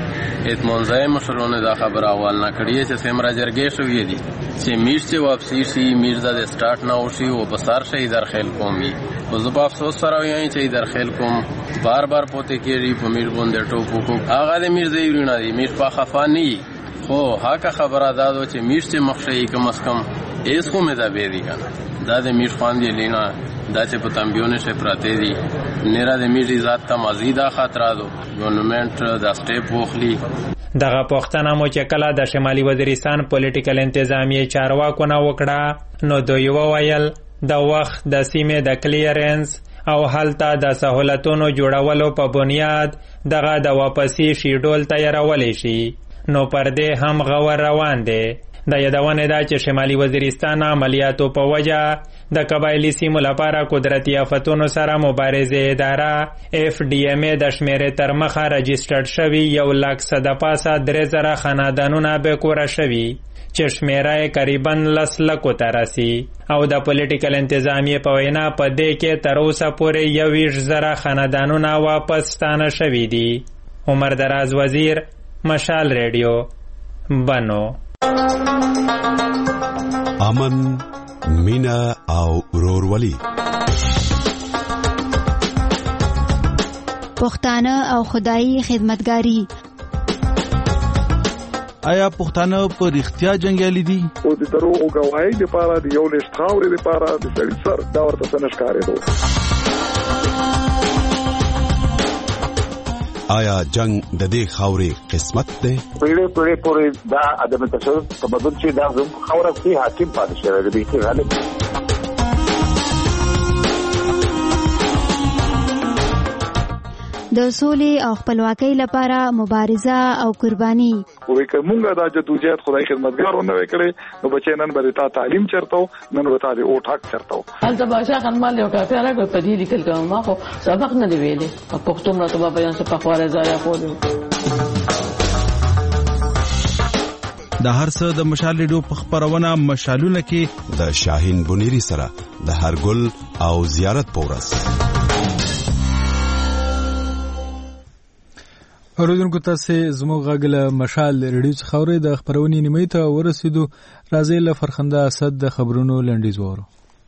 وی اتمنځای مشرونه دا خبر اول نه کړی چې سمرا جرګې شوې دي چې میش چې واپسی شي میش د سٹارټ نه وشي او بسار شي حیدرخیل کومي. او زه په افسوس سره وایم چې حیدرخیل کوم بار بار پوتې کېږي په میش باندې ټوپو کو هغه د میش دی ورونه دی میش په خفا نه خو هاکه خبره دادو چې میش چې مخشي کم از کم ایس کو مې دا بیری کنه دا د میش خوان دی لینا دا چې په تنبیونه شه پراته دي نېرا د میش ذات ته مزیدا خطر دو ګورنمنت دا سټیپ وخلی. دغه پښتنه مو چې کله د شمالي وزیرستان پولیټیکل انتظامیه چارواکو نه وکړه نو دوی وویل د وخت د سیمې د کلیرنس او هلته د سہولتونو جوړولو په بنیاد دغه د واپسی شیډول تیارولی شي. نو پرده هم غور روان دی. د یادونه دا چې شمالي وزیرستان عملیاتو په وجه د قبایلی سیمو لپاره قدرتي آفتونو سره مبارزه اداره اف ډي ام ای د شمیرې تر مخه رجسټرډ شوي یو لک صد پاسه درې زره خاندانونه به کوره شوي چې شمیره قریبا لس لکو ته رسي او د پولیټیکل انتظامیه په وینا په دې کې تر اوسه پورې یوویشت زره خاندانونه واپس ستانه شوي دي. عمر دراز وزیر مشال ریډیو بنو. امن مینا او ورورولي پښتانه او خدایي خدمتګاری. آیا پښتانه په رښتیا جنگیالي دي؟ او د دروغ غواړي د پاره د یو لښت خاورې د پاره د سړي سر دا ورته څنګه ښکارېدو. آیا جنگ د دې خاورې قسمت دی؟ پیړې پیړې پورې دا عدم تشدد تمدن چې دا زموږ خاوره کې حاکم پاتې شوی دی چې غالب. د سولې او خپلواکۍ لپاره مبارزه او قرباني. وې کومه دا جدوجہد خدای خدمتګارونه وکړي نو بچی نن به تا تعلیم چرته نن به تا د او ټاک چرته هلته باشا خان مال یو کافي راغی په دې لیکل کوم ما خو سبق نه دی ویلې په پښتو مرته په بیان څخه په خواره ځای خو د هر څه د مشال ریډیو په خبرونه مشالونه کې د شاهین بنيري سره د هرګل او زیارت پورس. اوریدونکو تاسو زموږ غږله مشال ریډیو څخه اورئ. د خبرونې نیمه ته ورسېدو. راځي له فرخنده اسد د خبرونو لنډیز وورو.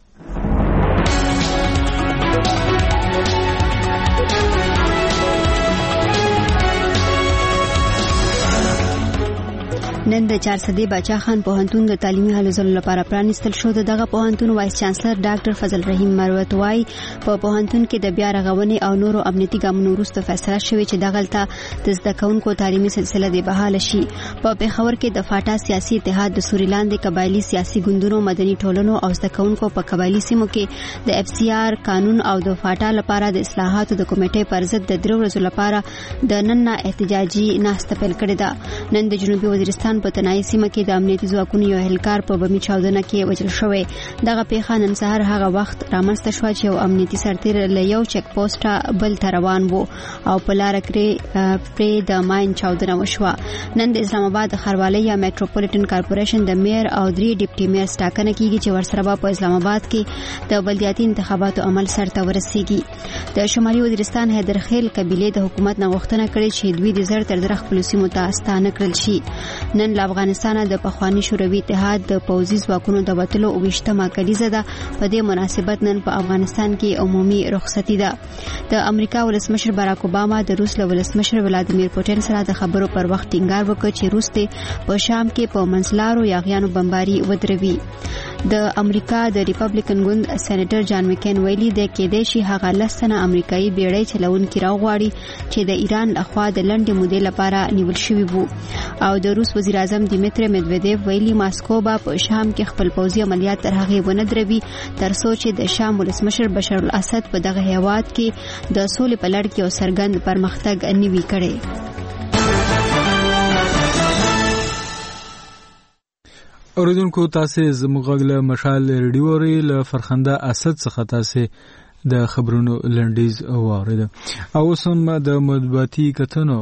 نن د چارسدې باچا خان پوهنتون د تعلیمي هلو ځلو لپاره پرانیستل شو. دغه پوهنتون وایس چانسلر ډاکټر فضل رحیم مروت وايي په پوهنتون کې د بیا رغونې او نورو امنیتي ګامونو وروسته فیصله شوې چې دغلته د زده کوونکو تعلیمي سلسله د بحاله شي. په پیښور کې د فاټا سیاسي اتحاد د سوري لاندې قبایلی سیاسي ګوندونو مدني ټولنو او زده کوونکو په قبایلی سیمو کې د اف سی آر قانون او د فاټا لپاره د اصلاحاتو د کمیټې پر ضد د درو ورځو لپاره د نن احتجاجي ناسته پیل کړې ده. نن د جنوبي وزیرستان په تنایي سیمه کې د امنیتي ځواکونو یو هلکار په بمي چاودنه کې وژل شوی. دغه پیښه نن سهار هغه وخت رامنځته شوه چې یو امنیتي سرتیر له یو چک پوسټه بل ته روان وو او په لاره کې پرې د ماین چاودنه وشوه. نن د اسلام آباد ښاروالۍ یا میټروپولیټن کارپوریشن د میر او درې ډیپټي میر ټاکنه کیږي چې ورسره به په اسلام آباد کې د بلدیاتي انتخاباتو عمل سرته ورسیږي. د شمالي وزیرستان حیدرخیل قبیلې د حکومت نه غوښتنه کړې چې دوی د زر تر زر خپل سیمو ته ستانه کړل شي. نن له افغانستان د پخوانی شوروي اتحاد د پوځي ځواکونو د وټلو اوویشتمه کلیزه ده. په دې مناسبت نن په افغانستان کې عمومي رخصتي ده. د امریکا ولسمشر باراک اوباما د روس له ولسمشر ولادیمیر پوټین سره د خبرو پر وخت ټینګار وکړ چې روس ته په شام کې په منځلارو یاغیانو بمباري ودروي. د امریکا د ریپبلیکن ګوند سېنیټر جان مکین ویلي دی کېدای شي هغه لسنه امریکایي بیړۍ چلونکي راغواړي چې د ایران لخوا د لنډې مودې لپاره نیول شوي وو. او د روس وزیر اعظم دیمیتری مدویدیف ویلي ماسکو به په شام کې خپل پوځي عملیات تر هغې ونه دروي تر څو چې د شام ولسمشر بشار الاسد په دغه هیواد کې د سولې په لړ کې یو څرګند پرمختګ نه وي کړی. اوریدونکو تاسو زموږ غږله مشال ریډیو اورئ. له فرخنده اسد څخه تاسو د خبرونو لنډیز واورید. او سم د مطبوعاتي کتنو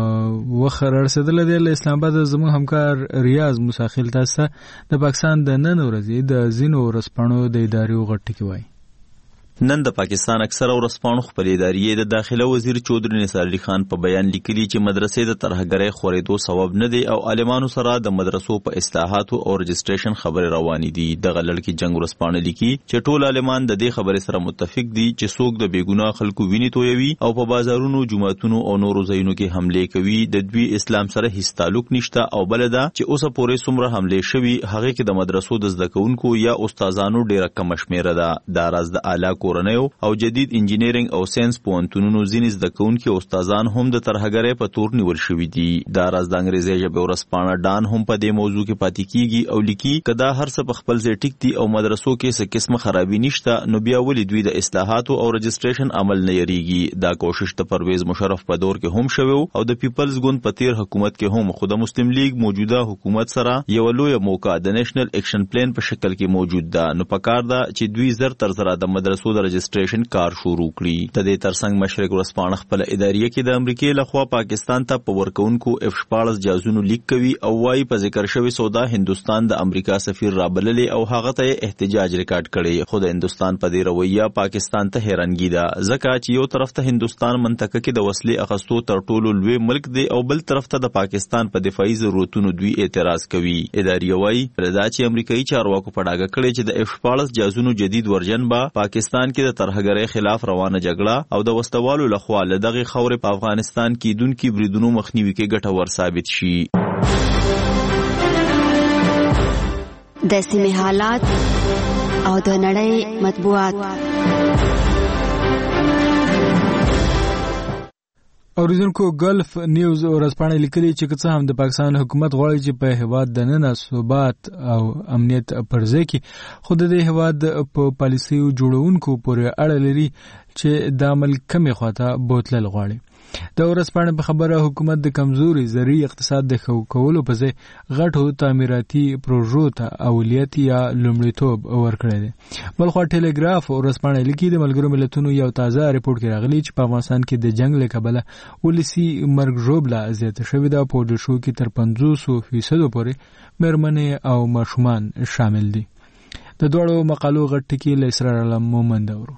وخر رسیدل دی له اسلام آباد زموږ همکار ریاض مساخیل تاسو د پاکستان د نن ورځې د زینو ورسپانو د ادارې غټ کی وای. نن د پاکستان اکثره ورسپانو خپل ادارې د داخله وزیر چودري نثار علي خان په بیان لیکلي چې مدرسې د ترهګرۍ خورېدو سبب نه دی او عالمانو سره د مدرسو په اصلاحاتو او رجسټریشن خبرې روانې دي. دغه لړکی جنگ ورسپانه لیکي چې ټول عالمان د دې خبرې سره متفق دي چې څوک د بیګناه خلکو ویني تویوي او په بازارونو جمعتونو او نورو ځایونو کې حمله کوي د دوی اسلام سره هیڅ تعلق نشته او بل دا چې اوسه پورې څومره حمله شوي هغه کې د مدرسو د زده کوونکو یا استادانو ډیره کم شمیره ده. دا راز د اعلی کورنیو او جدید انجینیرینګ او ساينس پوهنتونونو ځینې زده کوونکي او استادان هم د ترهګرۍ په تور نیول شوي دي. دا راز د انګریزي ژبې ورسپانه ډان هم په دې موضوع کې پاتې کیږي او لیکي کدا هر څه په خپل ځای ټیک دي او مدرسو کې څه قسمه خرابي نشته نو بیا ولې دوی د اصلاحاتو او رجسټریشن عمل نه یریږي. دا کوشش ته پرویز مشرف په دور کې هم شوی او د پیپلز ګوند په تیر حکومت کې هم خو د مسلم لیگ موجوده حکومت سره یو لوی موقع د نېشنل اکشن پلان په شکل کې موجود ده. نو پکار ده چې دوی زر تر زر د مدرسو د رجسټریشن کار شروع کړي. د دې ترڅنګ مشرق ورسپانه خپل ادارې کې د امریکای لخوا پاکستان ته په ورکونکو اف شپاړس جازونو لیک کوي او وايي په ذکر شوی سودا هندستان د امریکا سفیر رابللې او هغه ته احتجاج ریکارډ کړي. خو د هندستان په دې رویه پاکستان ته حیرانګي ده ځکه چې یو طرف ته هندستان منطقه کې د وسلې اخستو تر ټولو لوی ملک دی او بل طرف ته د پاکستان په دفاعي ضرورتونو دوی اعتراض کوي. ادارې وايي دا چې امریکایي چارواکو په ډاګه کړي چې د اف شپاړس جازونو جدید ورژن به پاکستان کې د ترهګرۍ خلاف روانه جګړه او د وسوالو لخوا له دغه خاورې په افغانستان کې دونکو بریدونو مخنیوي کې ګټور ثابت شي. د سیمې حالات او د نړۍ مطبوعات. اوریدونکو ګلف نیوز ورځپاڼه لیکلي چې څه هم د پاکستان حکومت غواړي چې په هیواد د نن ثبات او امنیت پرځای کې خود د هیواد په پالیسیو جوړونکو پورې اړه لري چې د عمل کمی خواته بوتلل غواړي. د ورځپاڼې په خبره حکومت د کمزوري زرعي اقتصاد د ښه کولو په ځای غټو تعمیراتي پروژو ته اولویت یا لومړیتوب ورکړی دی. بلخوا ټیلیګراف ورځپاڼه لیکي د ملګرو ملتونو یو تازه ریپورټ کې راغلی چې په افغانستان کې د جنګ له کبله ولسي مرګ ژوبله زیاته شوې ده. په جوشو کې تر پنځوسو فیصدو پورې مېرمنې او ماشومان شامل دي. د دوړو مقالو غټ ټکی له اسرار علم مومند اورو.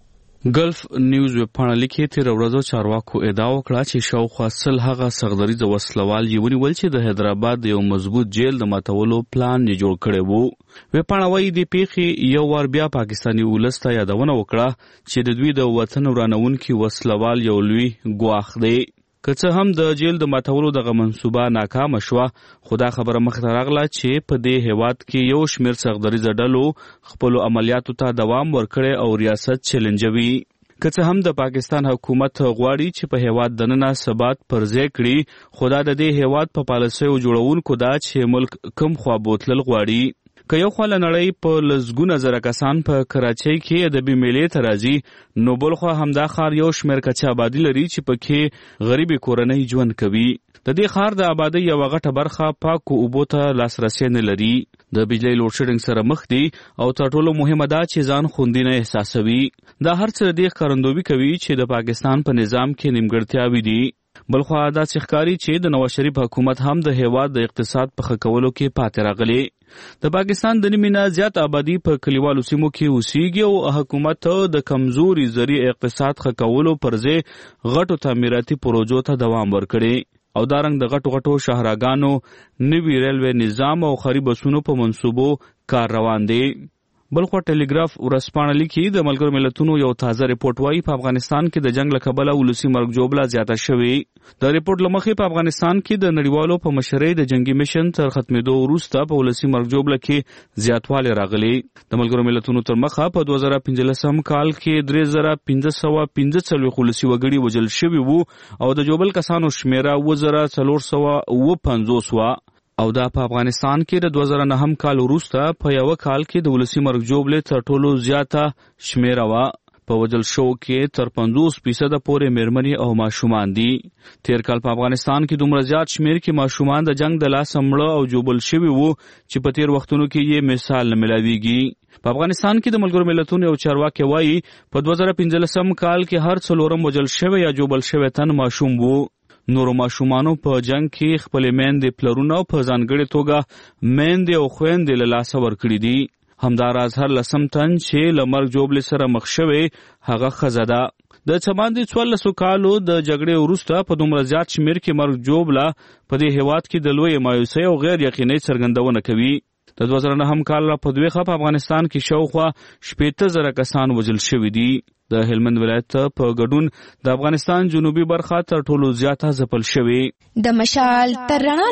ګلف نیوز ویبپاڼه لیکي تیر ورځو چارواکو ادعا وکړه چې شاوخوا سل هغه سغدریز وسلوال یې ونیول چې د حیدرآباد یو مضبوط جیل د ماتولو پلان یې جوړ کړی وو. ویبپاڼه وايي د پیښې یو وار بیا پاکستاني ولس ته یادونه وکړه چې د دوی د وطن ورانونکي وسلوال یو لوی ګواښ دی. که څه هم د جیل د ماتولو دغه منصوبه ناکامه شوه، خو دا خبره مخته راغله چې په دې هیواد کې یو شمېر سغدریزه ډلو خپلو عملیاتو ته دوام ورکړی او ریاست چیلنجوي. که څه هم د پاکستان حکومت غواړي چې په هیواد دننه ثبات پر ځای کړي، خو دا د دې هیواد په پالیسیو جوړونکو دا چې ملک کم خوا بوتلل غواړي. که یو خوا له نړۍ په لسګونه زره کسان په کراچۍ کې ادبي میلې ته راځي، نو بل خوا همدا ښار یو شمېر کچه آبادي لري چې پکې غریبې کورنۍ ژوند کوي. د دې ښار د آبادۍ یوه غټه برخه پاکو اوبو ته لاسرسی نه لري، د بجلی لوډ شیډینګ سره مخ دي او تر ټولو مهمه دا چې ځان خوندي نه احساسوي. دا هر څه د دې ښکارندویي کوي چې د پاکستان په نظام کې نیمګړتیاوې دي. بلخوا داسې ښکاري چې د نواز شریف حکومت هم د هیواد د اقتصاد په ښه کولو کې پاتې راغلی. د پاکستان د نیمې نه زیات آبادي په کلیوالو سیمو کې اوسېږي او حکومت د کمزوري زرعي اقتصاد ښه کولو پر ځای غټو تعمیراتي پروژو ته دوام ورکړي او دارنګ د غټو غټو شاهراګانو، نوي ریلوې نظام او خري بسونو په منصوبو کار روان دی. بلخوا ټیلیګراف ورځپاڼه لیکي د ملګرو ملتونو یو تازه ریپورټ وايي په افغانستان کې د جنگ له کبله ولسي مرګ ژوبله زیاته شوې. د ریپورټ له مخې په افغانستان کې د نړیوالو په مشرۍ د جنگي میشن تر ختمېدو وروسته په ولسي مرګ ژوبله کې زیاتوالی راغلی. د ملګرو ملتونو تر مخه په دوه زره پنځلسم کال کې درې زره پنځه سوه پنځه څلوېښت ولسي وګړي وژل شوي وو او د ژوبل کسانو شمېره اووه زره څلور سوه اووه پنځوس وه. او دا په افغانستان کې د دوه زره نهم کال وروسته په یوه کال کې د ولسي مرګ ژوبلې تر ټولو زیاته شمېره وه. په وژل شوو کې تر پنځوس فیصده پورې مېرمنې او ماشومان دي. تیر کال په افغانستان کې دومره زیات شمېر کې ماشومان د جنگ د لاسه مړه او ژوبل شوي وو چې په تیر وختونو کې یې مثال نه میلاویږي. په افغانستان کې د ملګرو ملتونو یو چارواکی وایي په دوه زره پنځلسم کال کې هر څلورم وژل شوی یا ژوبل شوی تن ماشوم وو. نورو ماشومانو په جنگ کې خپلې میندې، پلرونه او په ځانګړې توګه میندې او خویندې له لاسه ورکړي دي. همداراز هر لسم تن چې له مرګ ژوبلې سره مخ شوی هغه ښځه ده. د څه باندې څوارلسو کالو د جګړې وروسته په دومره زیات شمېر کې مرګ ژوبله په دې هیواد کې د لویې مایوسۍ او غیر یقینۍ څرګندونه کوي. د دوه زره نهم کال را په دویښه په افغانستان کې شاوخوا شپېته زره کسان وژل شوي دي. د هلمند ولایت په ګډون د افغانستان جنوبي برخه تر ټولو زیاته ځپل شوې. د مشال تر رڼا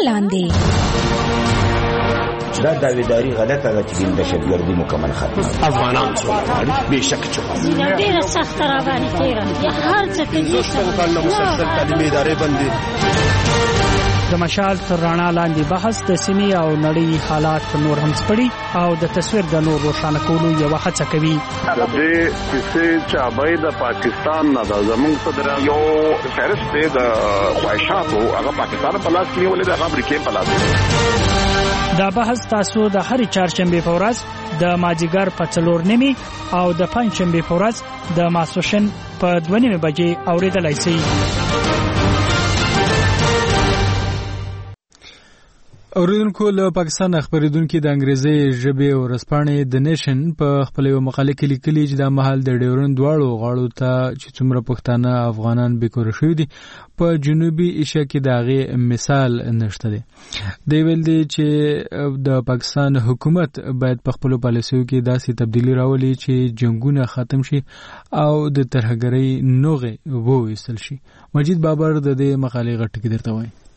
لاندې دا داویداری غلطه ده چې د دهشتګردي مکمل ختمه افغانان څومره بېشک چې ډېره سخته راباندې تېره هر څه کوي څه مسلسل تعلیمي ادارې بندي. د مشال تر رڼا لاندې بحث د سیمې او نړۍ حالات نور هم سپړي او د تصویر د نور روښانه کولو یوه هڅه کوي. د دې کیسې چابۍ د پاکستان نه ده، زموږ صدر یو فهرست دی د خواهشاتو، هغه پاکستان په لاس کې نیولې ده، هغه امریکې په لاس کې. دا بحث تاسو د هرې چهارشنبې په ورځ د مازدیګر په څلور نیمې او د پنجشنبې په ورځ د ماسپښین په دوه نیمې بجې اورېدلی شئ. اوریدونکو له پاکستان خبرېدونکي د انګریزي ژبې ورځپاڼې د نیشن په خپل یو مقاله کې لیکلي چې دا مهال د ډیورن دواړو غاړو ته چې څومره پښتانه افغانان بیکوره شوي دي په جنوبي ایشیا کې د هغې مثال نشته دی. دی ویل دی چې د پاکستان حکومت باید په خپلو پالیسیو کې داسې تبدیلي راولي چې جنګونه ختم شي او د ترهګرۍ نوغې وویستل شي. مجید بابر د دې مقالې غټ ټکی درته وایي.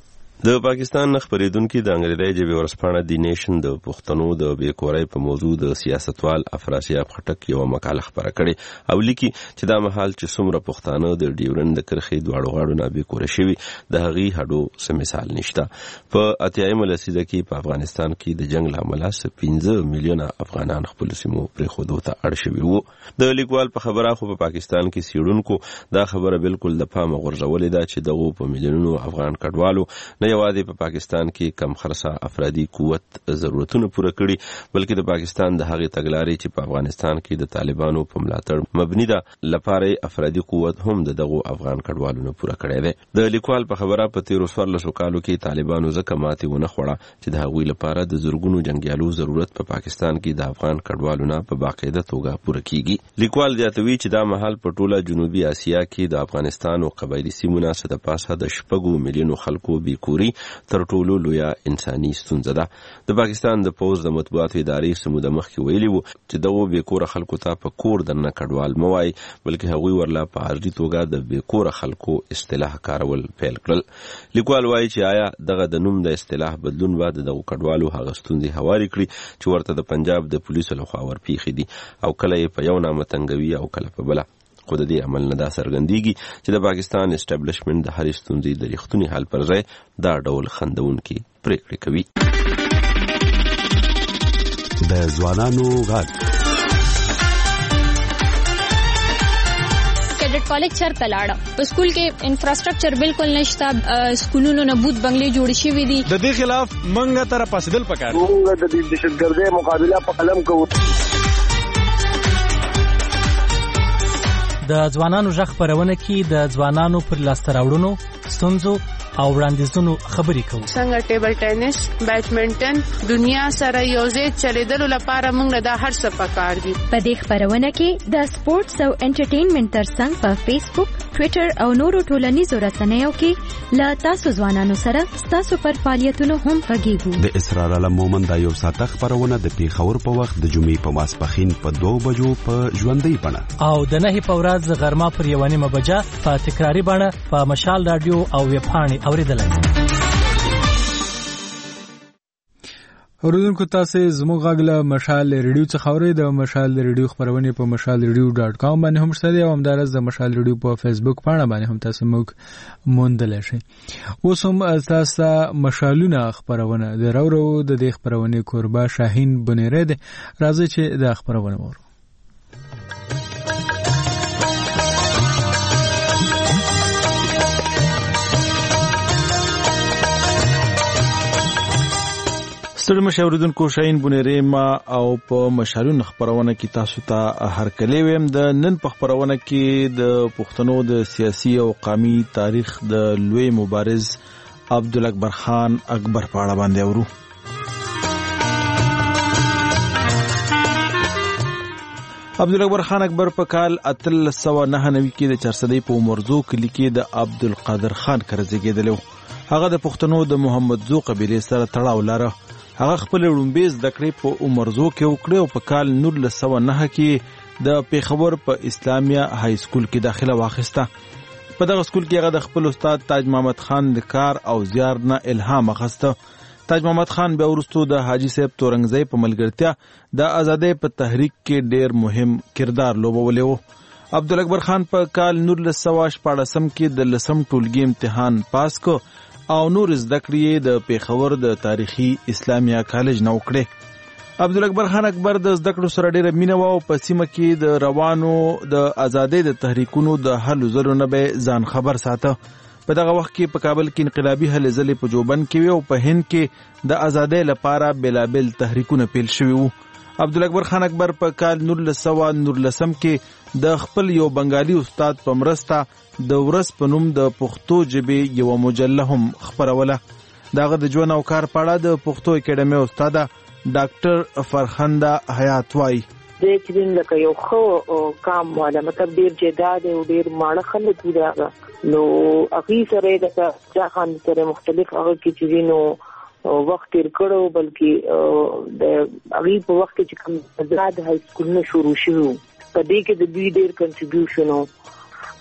د پاکستان خبرېدونکو د انګریزي ژبې ورځپاڼه دی نیشن د پښتنو د بیکورۍ په موضوع د سیاستوال افراسیاب خټک یو مقاله خبره کړې او لیکي چې دا مهال چې څومره پښتانه د ډیورند د کرښې دواړو غاړو نه بیکوره شوي د هغې هډو څه مثال نشته. په اتیایمه لسیزه کې په افغانستان کې د جنګ له امله څه پنځه میلیونه افغانان خپلو سیمو پرېښودو ته اړ شوي وو. د لیکوال په خبره خو په پاکستان کې څېړونکو دا خبره بالکل د پامه غورځولې ده چې دغو په میلیونونو افغان کډوالو نه یوازې په پاکستان کې کم خرڅه افرادي قوت ضرورتونه پوره کړي بلکې د پاکستان د هغې تګلارې چې په افغانستان کې د طالبانو په ملاتړ مبني ده لپاره افرادي قوت هم د دغو افغان کډوالو نه پوره کړی دی. د لیکوال په خبره په تیرو څوارلسو کالو کې طالبانو ځکه ماتې ونه خوړه چې د هغوی لپاره د زرګونو جنګیالو ضرورت په پاکستان کې د افغان کډوالو نه په باقاعده توګه پوره کیږي. لیکوال زیاتوي چې دا مهال په ټوله جنوبي اسیا کې د افغانستان او قبایلي سیمو نه څه د پاسه د شپږو میلیونو خلکو بیکوري تر ټولو لویه انساني ستونزه ده. د پاکستان د پوز د مطبوعاتو ادارې څه موده مخکې ویلي وو چې دغو بیکوره خلکو ته په کور دننه کډوال مه وایي بلکې هغوی ورله په عرضي توګه د بیکوره خلکو اصطلاح کارول پیل کړل. لیکوال وایي چې آیا دغه د نوم د اصطلاح بدلون به د دغو کډوالو هغه ستونزې هوارې کړي چې ورته د پنجاب د پولیسو لخوا ورپېښې دي او کله یې په یو نامه تنګوي او کله په بله. خو د دې عمل نه دا څرګندېږي چې د پاکستان اسټابلیشمنټ د هرې ستونزې د ریښتوني حل پر ځای دا ډول خندونکي پرېکړې کوي. د ځوانانو غږ کیډټ کالج چرته لاړه په سکول کې انفراستراکچر بالکل نشته سکولونو نه بوت بنگلې جوړ شوي دي. د دې خلاف منګه تر پاسدل پکار موږ د دې دهشتګردۍ مقابله په قلم کوو. د ځوانانو غږ خپرونه کې د ځوانانو پر لاسته راوړنو ستونزو او وړاندیزونو خبرې کوو. څنګه ټیبل ټینس بیډمنټن دنیا سره یوځای چلیدلو لپاره موږ دا هر څه پکار دي. په دې خپرونه کې د سپورتس او انټرټینمنټ ترڅنګ په فیسبوک ټویټر او نورو ټولنیزو رسنیو کې له تاسو ځوانانو سره ستاسو پر فعالیتونو هم غږیږو. د اسرار علم مومن دا یو ساعته خپرونه د پیښور په وخت د جمعې په ماسپښین په دوه بجو په ژوندۍ بڼه او د نهې په ورځ غرمه پر یوه نیمه بجه په تکراري بڼه په مشال رادیو او ویبپاڼې اوریدلای. اوریدونکو تاسو زموږ غږ له مشال ریډیو څخه اورئ. د مشال ریډیو خبرونه په مشال ریډیو ډاټ کام باندې هم شته او همدارس د مشال ریډیو په فیسبوک پاڼه باندې هم تاسو موږ موندلی شئ. اوس هم تاسو مشالونه خبرونه د راورو د دې خبرونه کوربه شاهین بنیره ده. راځي چې د خبرونه وورو. ستړي مشاوردونکو شاهین بنیره ما او په مشالونه خبرونه کې تاسو ته هرکلی ویم. د نن په خبرونه کې د پښتنو د سیاسي او قومي تاریخ د لوی مبارز عبدالاکبر خان اکبر په اړه باندې اورو. عبدالاکبر خان اکبر په کال اتلس سوه نهه نوي کې د چارسدۍ په عمرزو کلي کې د عبدالقادر خان کره زیږېدلی و. هغه د پښتنو د محمدزو قبیلې سره تړاو لره. هغه خپل لومړۍ زده کړې په عمرزو کې وکړې او په کال نولس سوه نهه کې د پیښور په اسلامیه های سکول کې داخله واخیسته. په دغه سکول کې هغه د خپل استاد تاج محمد خان د کار او زیار نه الهام اخیسته. تاج محمد خان بیا وروسته د حاجي صاحب تورنګزی په ملګرتیا د ازادۍ په تحریک کې ډیر مهم کردار لوبولی و. عبدالاکبر خان په کال نولس سوه شپاړسم کې د لسم ټولګي امتحان پاس کو او نور زده کړې د پیښور د تاریخي اسلامیه کالج نه وکړې. عبدالاکبر خان اکبر د زده کړو سره ډېره مینه وه او په سیمه کې د روانو د ازادۍ د تحریکونو د هلو ځلو نه به ځان خبر ساته. په دغه وخت کې په کابل کې انقلابي هلې ځلې په جوبن کې وي او په هند کې د ازادۍ لپاره بېلابېل تحریکونه پیل شوي وو. عبدالاکبر خان اکبر په کال نولس سوه نولسم کې د خپل یو بنګالي استاد په مرسته د ورځ په نوم د پښتو ژبې یوه مجله هم خپروله. د هغه د ژوند او کار په اړه د پښتو اکیډمۍ استاده ډاکټر فرخنده حیات وایي. د چې لکه یو ښه کام والا مطلب ډېر جداد او ډېر ماړه خلک وي د هغه نو هغې سره یې د شاه خان سره مختلف هغه کې چې نو وخت تیر کړو بلکې د هغې په وخت کې چې کوم آزاد های سکولونه شروع شوي په دې کې د دوی ډېر کنټریبیوشن و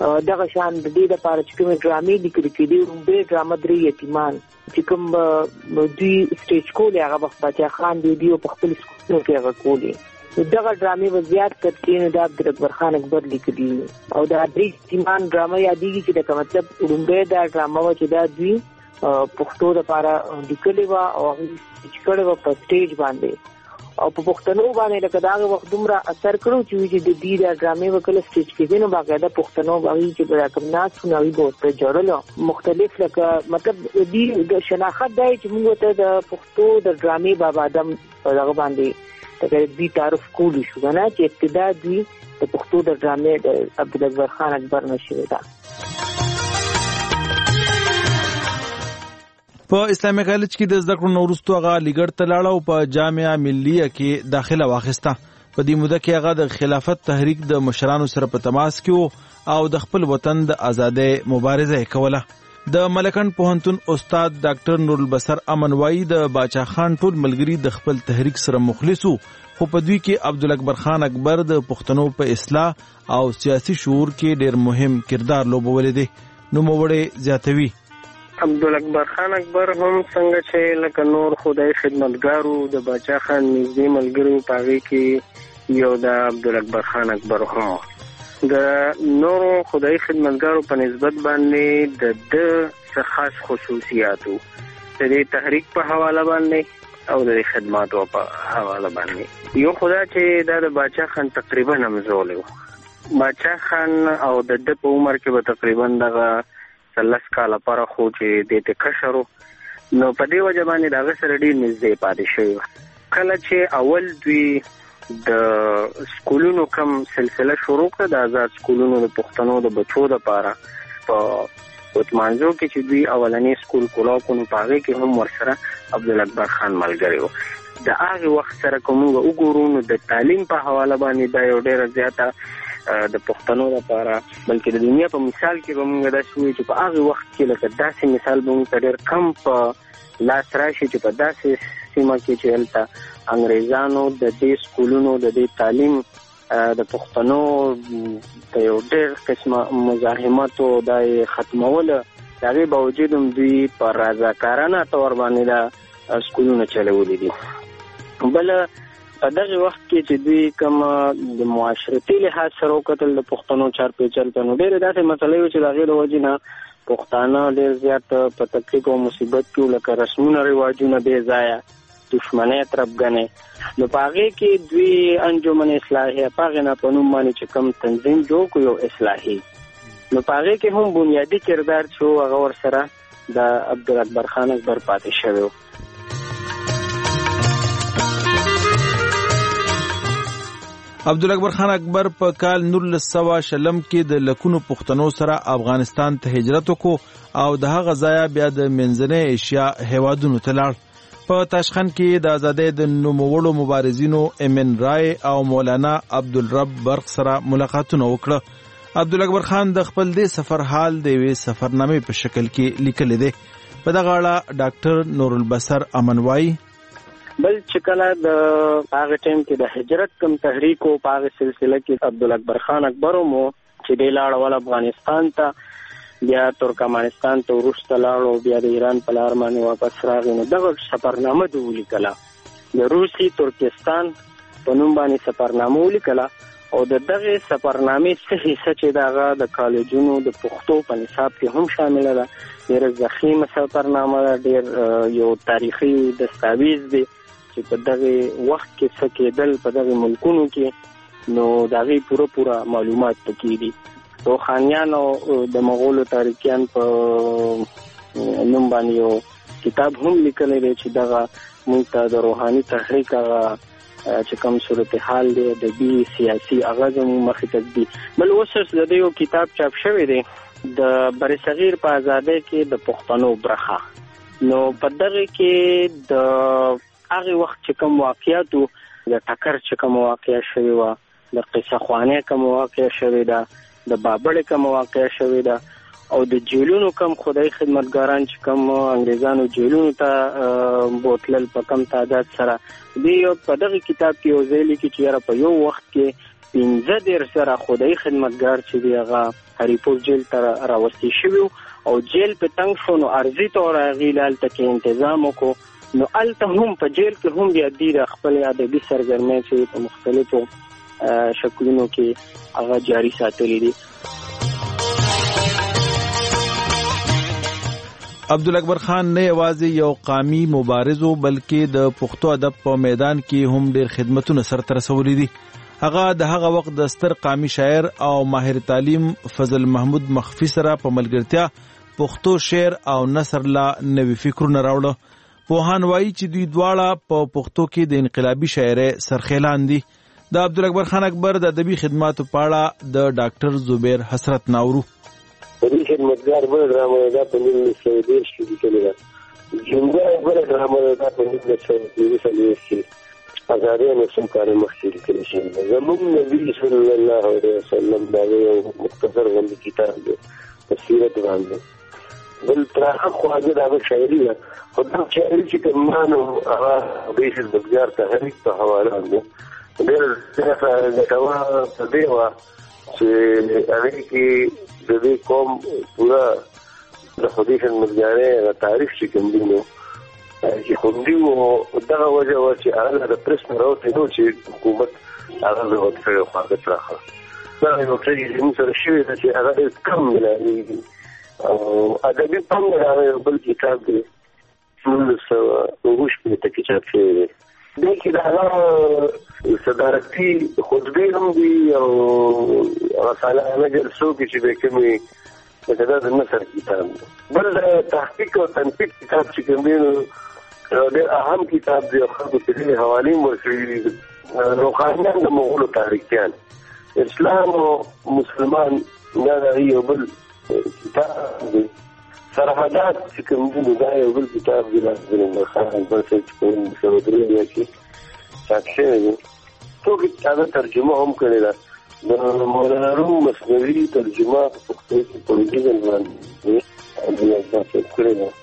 دغه شان د دې لپاره چې کوم ډرامې لیکل کېدي رومبه ډرامه درې یتیمان چې کوم دوی سټیج کولې هغه وخت بچا خان دی دی په خپل سکولو کې هغه کولې دغه ډرامې وضعیت کړي نه د عبدالاکبر خان اکبر لیکلي او د درې یتیمان ډرامه یادېږي چې د مطلب رومبه دا ډرامه و چې دا دوی پښتو لپاره لیکلې و او چې کړه و په سټیج باندې او په پښتنو باندې لکه دا وخت دومره اثر کړو چې د دې د ډرامې وکړه سټیج کې دینو باقاعده پښتنو باندې چې په کوم ناس سنوي بہت په جوړلو مختلف لکه مطلب دې د شناخت دی چې موږ ته د پښتو د ډرامې بابا آدم هغه باندې د دې تعارف کولی شو نه چې ابتدا دی د پښتو د ډرامې د عبدالاکبر خان اکبر نشوي دا په اسلامي کالج کې د زده کړو نورستو هغه لیګړ ته لاړ او په جامعه ملیه کې داخله واخیسته په دې موده کې هغه د خلافت تحریک د مشرانو سره په تماس کې او د خپل وطن د ازادۍ مبارزه کوله د ملکن پوهنتون استاد ډاکټر نورالبصر امنوایی د باچا خان ټول ملګری د خپل تحریک سره مخلصو خو په دوی کې عبدالاکبر خان اکبر د پښتنو په اصلاح او سیاسي شعور کې ډېر مهم کردار لوبولی دی نوموړی زیاتوي عبدالاکبر خان اکبر هم څنګه چې لکه نور خدای خدمتګارو د باچا خان نږدې ملګرو په هغې کې یو د عبدالاکبر خان اکبر هم د نورو خدای خدمتګارو په نسبت باندې د ده څه خاص خصوصیاتو د دې تحریک په حواله باندې او د خدماتو په حواله باندې یو خدا چې دا د باچا خان تقریبا همزولی و باچا خان او د ده په عمر کې به تقریبا دغه لس کاله پاره خو چې د ته کشرو نو په دې وجه باندې دا سره ډیر نږدې پاتې شوی کله چې اول دوی د سکولونو کم سلسله شروع کړه د آزاد سکولونو د پښتنو د بچو د پاره په وتمانځو کې چې دوی اولنې سکول کولاو کو نو پاره کې هم ورسره عبدالاکبر خان ملګری و د هغه وخت سره کوم وګورو نو د تعلیم په حواله باندې دا یو ډیر زیاته د پښتنو لپاره بلکې د دنیا په مثال کې به موږ دا شوی چې په هغه وخت کې لکه داسې مثال به موږ ډېر کم په لاس راشي چې په داسې سیمه کې چې هلته انګریزانو د دې سکولونو د دې تعلیم د پښتنو په یو ډېر قسمه مزاحمتو دا یې ختموله د هغې باوجود هم دوی په رضاکارانه طور باندې دا سکولونه چلولي دي بله په دغه وخت کې چې دوی کوم د معاشرتي لحاظ سره وکتل د پښتنو چار پیچل ته نو ډېرې داسې مسلې وې چې د هغې د وجې نه پښتانه ډېر زیات په تکلیف او مصیبت کې لکه رسمونه رواجونه بې ځایه دښمنۍ تربګنې نو په هغې کې دوی انجمن اصلاحیه په هغې نه په نوم باندې چې کوم تنظیم جوړ کړو یو اصلاحي نو په هغې کې هم بنیادي کردار چې و هغه ورسره د عبدالاکبر خان اکبر پاتې شوی و عبدالاکبر خان اکبر په کال نولس سوه شلم کې د لکونو پښتنو سره افغانستان ته هجرت وکړو او د هغه ځایه بیا د منځنۍ ایشیا هیوادونو ته لاړ په تاشقند کې د ازادۍ د نوموړو مبارزینو امین رای او مولانا عبدالرب برق سره ملاقاتونه وکړه عبدالاکبر خان د خپل دې سفر حال د یوې سفرنامې په شکل کې لیکلی دی په دغه اړه ډاکټر نورالبصر امنوایی بل چې کله د هغه ټیم کې د هجرت کوم تحریک او په هغه سلسله کې عبدالاکبر خان اکبر مو چې د لاړ ول افغانستان ته بیا ترکمنستان ته ورسته لاړ بیا د ایران په لار باندې واپس راغی نو دغه سفرنامه د ولیکله د روسي ترکستان په نوم باندې سفرنامه ولیکله او د دغه سفرنامې څه حصہ چې دغه د کالجونو د پښتو په نصاب کې هم شامل ده ډېر ضخیمه سفرنامه ده ډېر یو تاریخي دستاویز دی چې په دغه وخت کې څه کېدل په دغه ملکونو کې نو دغه پوره پوره معلومات پکې دي روحانیان او د مغولو تاریخیان په نوم باندې یو کتاب هم لیکلی دی چې دغه موږ ته د روحاني تحریک هغه چې کوم صورتحال دی ادبي سیاسي هغه زموږ مخې ته دی بل اوس د دې یو کتاب چاپ شوی دی د برصغیر په ازادۍ کې د پښتنو برخه نو په دغه کې د هغه وخت چې کوم واقعیاتو د ټکر چې کوم واقعیا شوی و د قصه خوانه کوم واقعیا شوی دا د بابړ کوم واقعیا شوی دا او د جیلونو کوم خدای خدمتګاران چې کوم انګریزانو جیلونو ته بوتلل په کم تعداد سره دی یو په دغه کتاب کې یو ځای لیکي چې را په یو وخت کې پنځه دېرش زره خدای خدمتګار چې دی هغه هریپور جیل ته راوستي شوي او جیل په تنګ شو نو عرضي طور هغې هلته کې انتظام وکړو نو هلته هم په جیل کې هم بیا دوی د خپلې ادبي سرګرمۍ چې په مختلفو شکلونو کې هغه جاري ساتلي دي. عبدالاکبر خان نه یوازې یو قامي مبارز و بلکې د پښتو ادب په میدان کې هم ډېر خدمتونه سرته رسولي دي. هغه د هغه وخت د ستر قامي شاعر او ماهر تعلیم فضل محمود مخفي سره په ملګرتیا پښتو شعر او نثر لا نوي فکرونه راوړل. پوهان وایي چې دوی دواړه په پښتو کې د انقلابي شاعرۍ سرخیلان دي. د عبدالاکبر خان اکبر د ادبي خدماتو په اړه د ډاکټر زبیر حسرت ناورو ادبي خدمتګار بل ډرامه دا په نولس سوه دېرش کې لیکلې ده. جمله بل ډرامه دا په نولس سوه دېرش کې ازادي نو څو کال مخکې لیکل شوې ده. زموږ نبی صلی الله علیه وسلم دا یو مختصر غوندې کتاب دی په سیرت باندې. بل تر هغه خواږه دا شاعري ده خو دا شاعري چې کمانو هغه ادبي خدمتګار ته هریک په حواله ده. ډېر څه ګټوره په دې وه چې هغې کې د دې قوم پوره د خدای خدمتګارۍ هغه تاریخ چې کوم دی نو چې خوندي و دغه وجه وه چې هغه د پرس نه راوتی نو چې حکومت هغه ضبط کړی خواږه پراخه دغه یو څه چې زموږ سره شوې ده چې هغه ډېر کم ملاوېږي او ادبي پم د هغه یو بل کتاب دی نولس سوه اووه شپېته کې چاپ شوی دی. دې کې د هغه صدارتي خطبې هم دي او هغه سالانه جلسو کې چې به کومې لکه دا د نثر کتاب دی. بل د تحقیق او تنقیق کتاب چې کوم دی نو ډېر اهم کتاب دی او خلکو ته ځینې حوالې هم ورکړي دي. روحانیان د مغولو تاریخیان اسلام او مسلمان دا د یو بل کتاب دی. سرحدات چې کوم دی نو دا یو بل کتاب دی عبدالاکبر خان اکبر صاحب چې په نولس سوه درې کې چاپ شوی دی. څوک هغه ترجمه هم کړې ده. د مولانا روم مثنوي ترجمه په پښتو کې په ډیجیټل باندې عبدالاکبر صاحب کړې ده.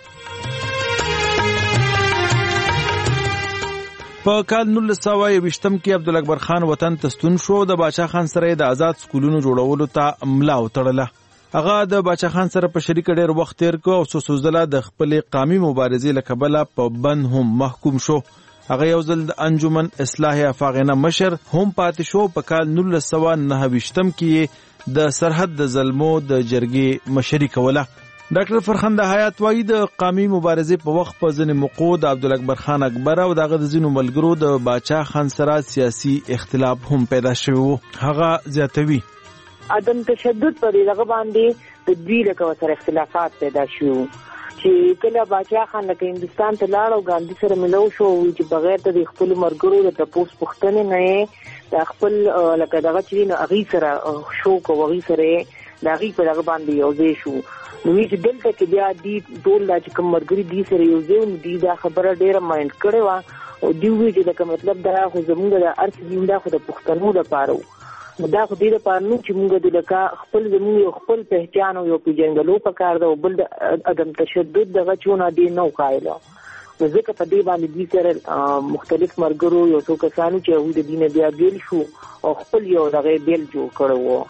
په کال نولس سوه یوویشتم کې عبدالاکبر خان وطن ته ستون شو. د باچا خان سره د آزاد سکولونو جوړولو ته ملا وتړله. هغه د باچا خان سره په شریک ډېر وخت تیر کو او څو ځله د خپلې قامي مبارزې له کبله په بند هم محکوم شو. هغه یو ځل د انجمن اصلاح افاغنه مشر هم پاتې شو. په کال نولس سوه نهه ویشتم کې د سرحد د ظلمو د جرګې مشري کوله. ډاکټر فرخنده حیات وایي د قامي مبارزې په وخت په ځینې موقعو د عبدالاکبر خان اکبر او دغه د ځینو ملګرو د باچا خان سره سیاسي اختلاف هم پیدا شوی و. هغه زیاتوي عدم تشدد په دغه باندې د دوی لکه سره اختلافات پیدا شو چې کله باچا خان لکه هندستان ته لاړ او ګاندي سره ملو شو چې بغیر د خپل مرګرو د تپوس پښتنې نه د خپل لکه دغه چې نه اغي سره شو کوي سره دغه په دغه باندې یو ځای شو. نو چې دلته کې بیا دی ټول لا چې کوم مرګري دي سره یو ځای نو دی دا خبره ډیره مایند کړې و او دی وی چې دا مطلب دا خو زموږ د ارث دین دا خو د پښتنو لپاره دا خو دې لپاره نو چې موږ د لکه خپل زموږ خپل پہچان او یو پیژندلو پکار ده او بل د عدم تشدد دغه چونه دی نو قایله. نو ځکه په دې باندې دې سره مختلف مرګرو یو څو کسانو چې هغوی د دین بیا بیل شو او خپل یو دغه بیل جوړ کړی و.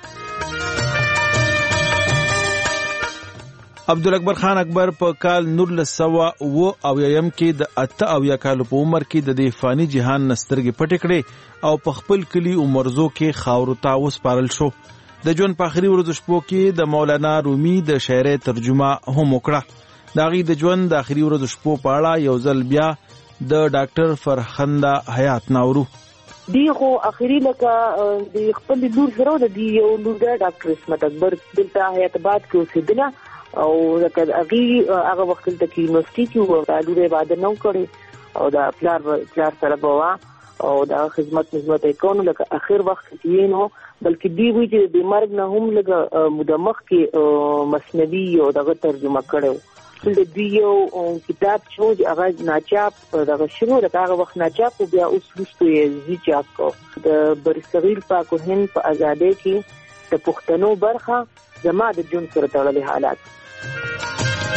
عبدالاکبر خان اکبر په کال نولس سوه اوه اویایم کې د اته اویا کالو په عمر کې د دې فاني جهان نه سترګې پټې کړې او په خپل کلي عمرزو کې خاورو ته وسپارل شو. د ژوند په آخري ورځو شپو کې د مولانا رومي د شاعرۍ ترجمه هم وکړه. د هغې د ژوند د آخري ورځو شپو په اړه یو ځل بیا د ډاکټر فرخنده حیات ناورو دی خو اخري لکه د خپل لور سره د دی یو لور ډاکټر اسمت اکبر دلته حیات آباد کې اوسېدله او لکه هغې هغه وخت دلته کې یونیورسټي کې وه لور یې واده نه و کړی او د پلار پلار سره به وه او د خدمت نظمت یې کوو نو لکه اخر وخت کې یې نو بلکې دی وایي چې د مرګ نه هم لږه موده مخکې مثنوي او دغه ترجمه کړی و. د دوی یو کتاب چې و هغه ناچاپ دغه شروع لکه هغه وخت ناچاپ و بیا اوس وروستو یې زی چاپ کو. د برصغیر پاک و هند په ازادۍ کې د پښتنو برخه زما د ژوند سره تړلي حالات.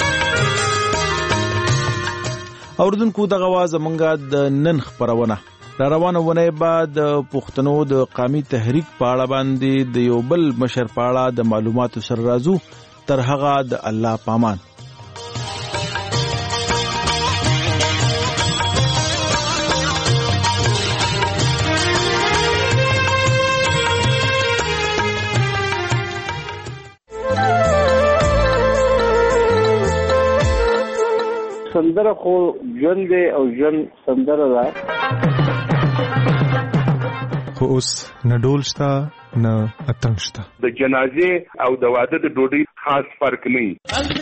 اوردونکو دغه وا زمونږه د نن خپرونه را روانه ونه بعد پښتنو د قومي تحریک په اړه باندې د یو بل مشر په اړه د معلوماتو سره راځو تر هغه د الله پامان. سندره خو ژوند دی او ژوند سندره ده. خو اوس نه ډول شته نه اتڼ شته. د جنازې او د واده د ډوډۍ خاص فرق نه وي.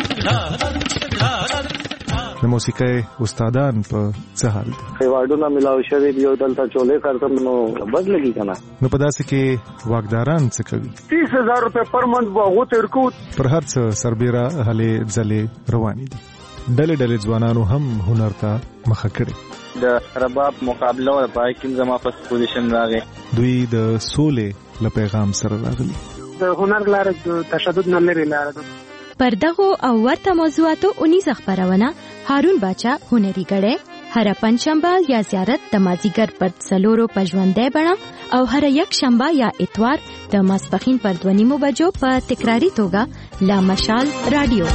د موسیقۍ استادان په څه حال دي؟ ایوارډونه ملاو شوي دي او دلته چولې کارتم نو بد لګي کنه. نو په داسې کې واکداران څه کوي؟ تیس هزار روپے پر منت به هغو ته ورکو. پر هر څه سربیره هلې ځلې روانې دي. ډلې ډلې ځوانانو هم هنر ته مخه کړې. د رباب مقابله او پای کې زما په پوزیشن راغی. دوی د سولې له پیغام سره راغلي. د هنر لاره د تشدد نه لري لاره ده. پر دغه او ورته موضوعاتو اونیزه خبرونه هارون باچا هنري غړې هر پنځشنبه یا زیارت د مازیګر پر څلورو پژوندې بڼه او هر یک شنبه یا اتوار د ماسپخین پر دوه نیمو بجو په تکراری توګه لا مشال رادیو.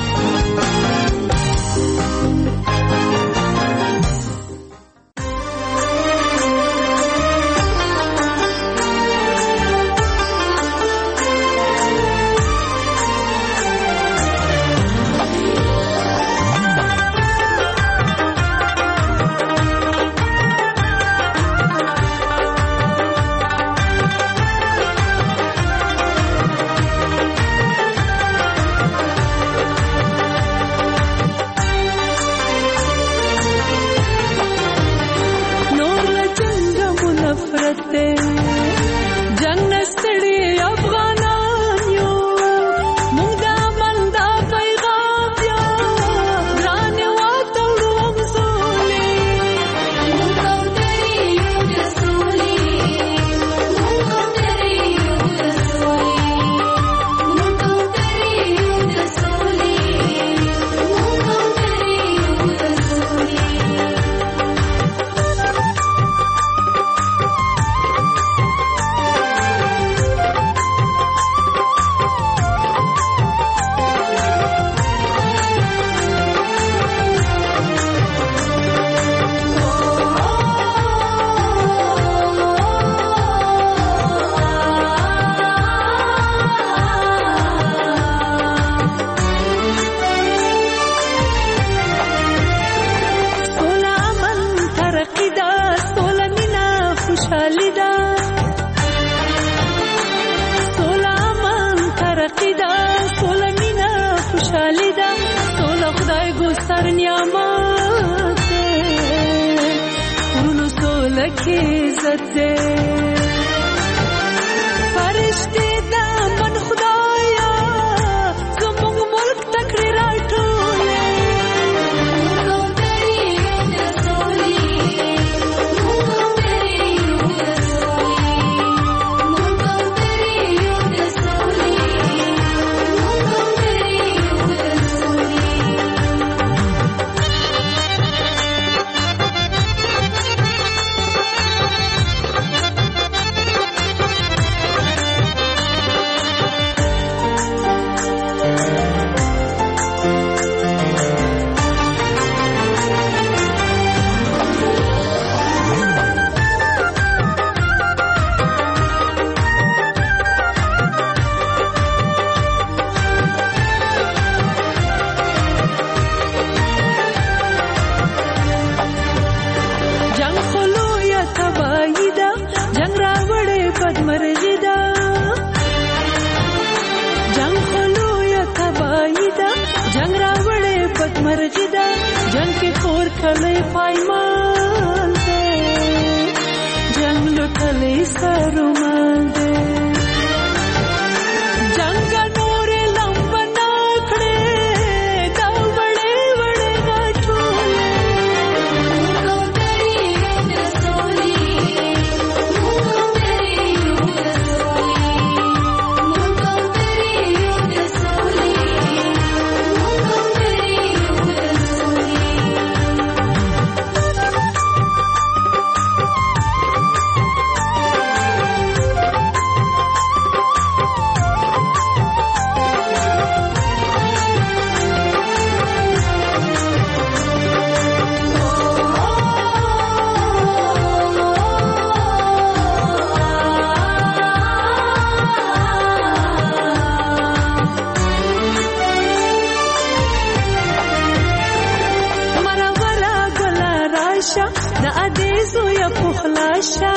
پخلاشا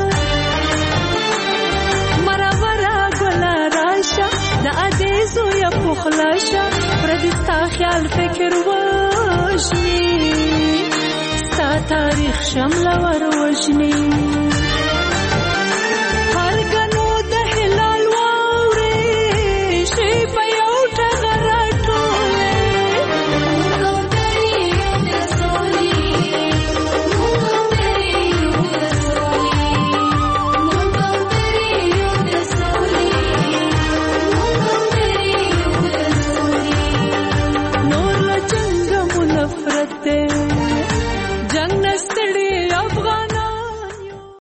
مرورا ګلا راشا د ادیزو یا پخلاشا پردستا خیال فکر وشنی ستا تاریخ شمل ور وشنی